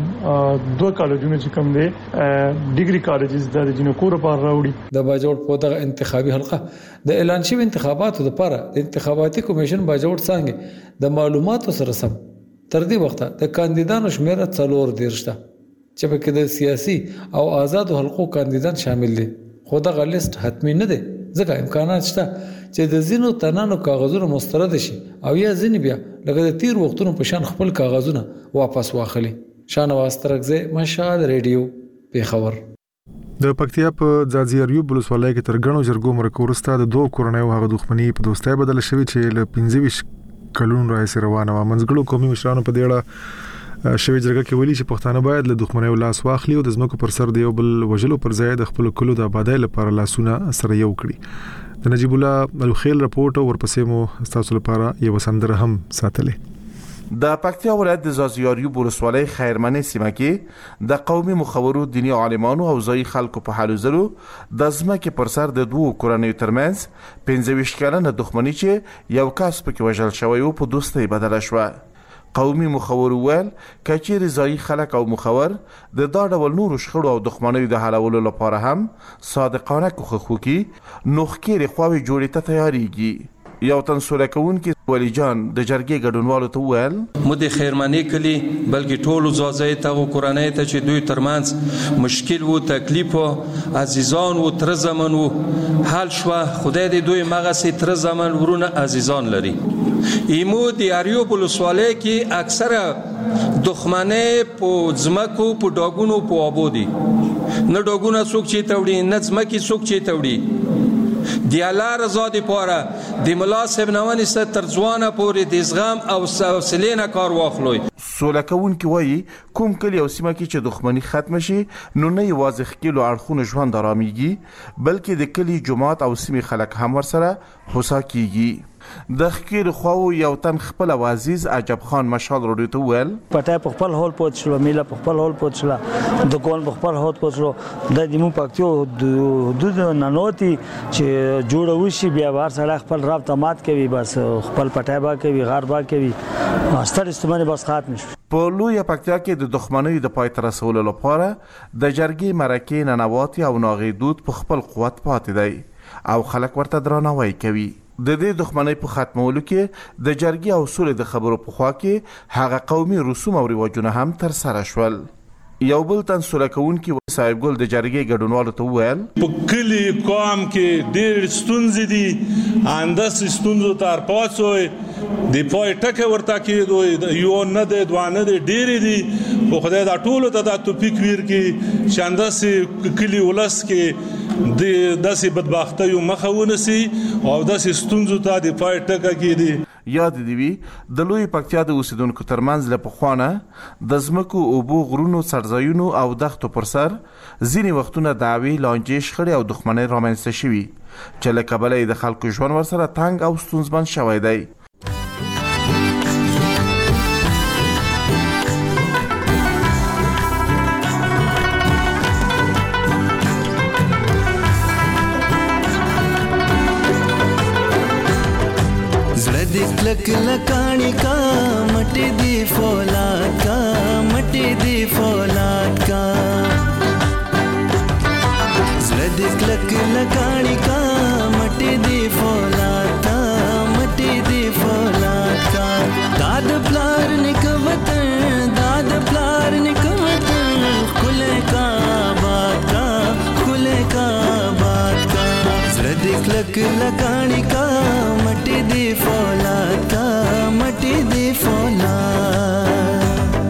2 کالجونه چې کم دي ډیګري کالجز د جنکو لپاره راوړي د باجوړ په دغه انتخابي حلقه د اعلان شوی انتخاباتو لپاره د انتخاباتي کمیشن باجوړ څنګه د معلوماتو سره سم تر دې وخته د کاندیدانو شمېر 4 شته چې پکې د سیاسي او آزاد حلقو کاندیدان شامل دي خو دا لیست حتمی نه دی ځکه امکانات شته چې د زینو تنانو کاغذونه مسترد شي او یا ځین بیا لکه د تیر وختونو په شان خپل کاغذونه واپس واخلي شانواز ترغزه مشهد رادیو پیښور د پکتیا په ځاځیریو بلوسوالۍ کې تر غنو جرګو مرکورسته د 2 کورنۍ هغه دښمنی په دوستۍ بدل شوی چې ل 15 کلون راځي روانه و منځګړو قومي مشرانو په دیړه شوی جرګه کې ویلي چې پښتانه باید له دښمنۍ لاس واخلي او د زمکو پر سر دی یو بل وجلو پر ځای د خپل کلو د آبادی لپاره لاسونه سره یو کړی د نجیب الله الخیل رپورټ او ورپسې مو تاسو لپاره یو سندره هم ساتلې د پکتیا ولایت د زازیاریو بولسوالۍ خیرمنې سیمه کې د قومي مخورو دینی عالمانو او ځای خلکو په حالو زرو د ځمکې پر سر د 2 کورنیو ترمنځ 15 کلنه دښمنی چې یو کس پکې وژل شوی او په دوستۍ بدله شوه قومي مخور ول کچیر ځای خلک او مخور د دا ډول نور شخړو او دښمنۍ د حلولو لپاره هم صادقانه کوخوکی نوخکیر خواوي جوړې ته تیاریږي یو تنسوره کون کې ولی جان د جرګې ګډونوالو ته ویل مو د خیرمنې کلی بلکې ټولو ځاځي ته او قرانه ته چې دوی ترمنځ مشکل وو تکلیف وو عزیزان وو تر زمن وو حل شو خدای دې دوی مغه سي تر زمن ورونه عزیزان لري ایمو د اریو بلوسواله کې اکثره دښمنه په ځمکو په ډاګونو په آبودي نه ډاګونه څوک چې توړي نه ځمکې څوک چې توړي د الله رضا لپاره د ملا صاحب نه ونیسه تر ځوانه پورې د زغم او حوصلې نه کار واخلوي. سوله کوونکي وایي کوم کلی او سیمه کې چې دښمني ختم شي نو نه یوازې ښکیلو اړخونو ژوند آرامیږي بلکې د کلی جماعت او سیمې خلک هم ورسره هوسا کیږي. د ښکیلو خواو یو تن خپل عزیز عجب خان مشال راډیو ته وویل پټای په خپل هول پوت شو میله په خپل هول پوت شو د کول په خپل هول پوت شو د دمو پکتیو حدود ننوتی چې جوړ وشي بیا بار سره خپل رابطه مات کوي بس خپل پټای با کوي غار با کوي ستر استعمال بس ختم شي. په لوی پکتیا کې د دښمنۍ د پای تر رسولو لپاره د جرګې مرکې ننواتي او ناغې دود په خپل قوت پاتې دی او خلک ورته درناوی کوي. د دې دښمنۍ په ختمولو کې د جرګې او سولې د خبرو په خوا کې هغه قومي رسوم او رواجونه هم تر سره شول. یو بل تن سوله کوونکي صاحب ګل د جرګې ګډونوالو ته وویل په کلی قوم کې ډېر ستونزې دي انداس ستونزو تر پاسوي د پای ټکه ورته کېدو یو نه د دوه نه د ډېرې دي خو خدای دا ټولو ته د توفیق ورکړي چې انداس کلی ولس کې د داسې بدبختیو مخه ونیسي او داسې ستونزو ته د پای ټکه کېدي. یاد دی وی د لوی پکتیا د اوسیدونکو ترمنځ له پخوانه د ځمکو اوبو غرونو څړځایونو او دښتو پر سر ځینې وختونه دعوې لانجې شخړې او دښمنۍ رامنځته شوي چې له کبله یې د خلکو ژوند ورسره تنګ او ستونزمن شوی دی. लक लकानी का मटे दी फौलाद का मटे दी फौलाद का जरदिक लक लकानी का मटे दी फौलाद का मटे दी फौलाद का दाद प्लार निकवतन दाद प्लार निकवतन खुले का बात का खुले का बात का जरदिक लक लकानी का मटे दी फौलाद का मटे दी फौलाद.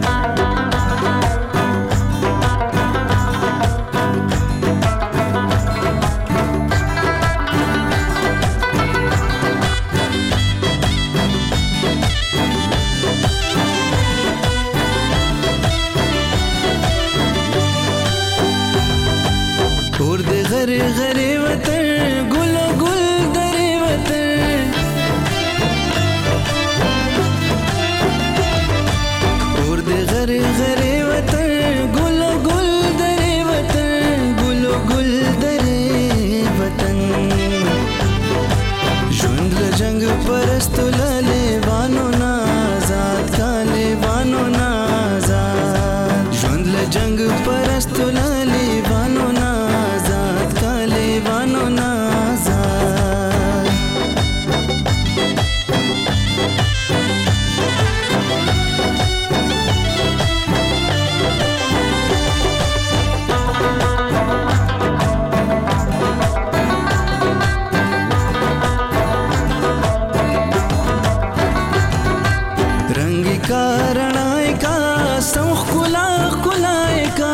और दे घरे घरे वतन गुलो गुल दरे वतन और दे घरे घरे वतन गुलो गुल दरे वतन गुलो गुल दरे वतन जुंद जंग परस्त लाले वानो ना आजाद का ले वानो ना आजाद जुंद जंग परस्त लाले वानो ना वानो नाज़ाद रंग का रणाय का सौख कुला कुलाय का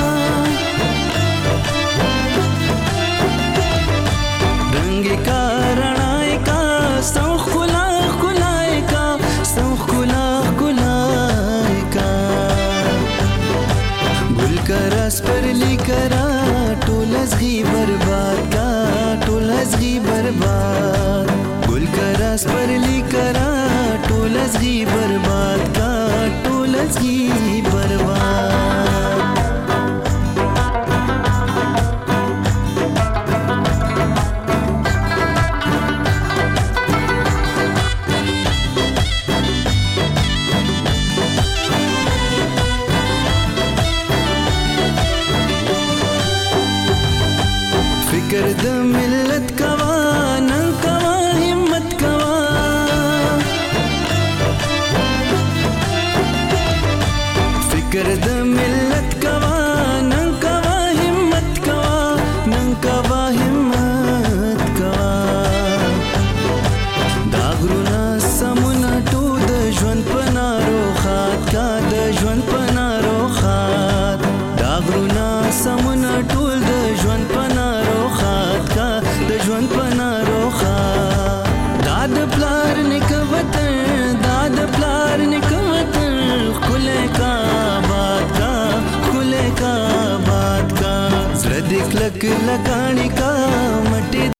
कारणाय का सौख खुला खुलाय का सौख खुला खुलाय का गुल का रस पर लिकरा टोलज़गी बर्बाद का टोलज़गी बर्बाद गुल का रस पर लिकरा टोलज़गी बर्बाद का टोलज़गी बर्बाद. روخا داد پلار نکوتن داد پلار نکوتن خله کا بات کا خله کا بات کا زړه دې کلک لګانی کا مټي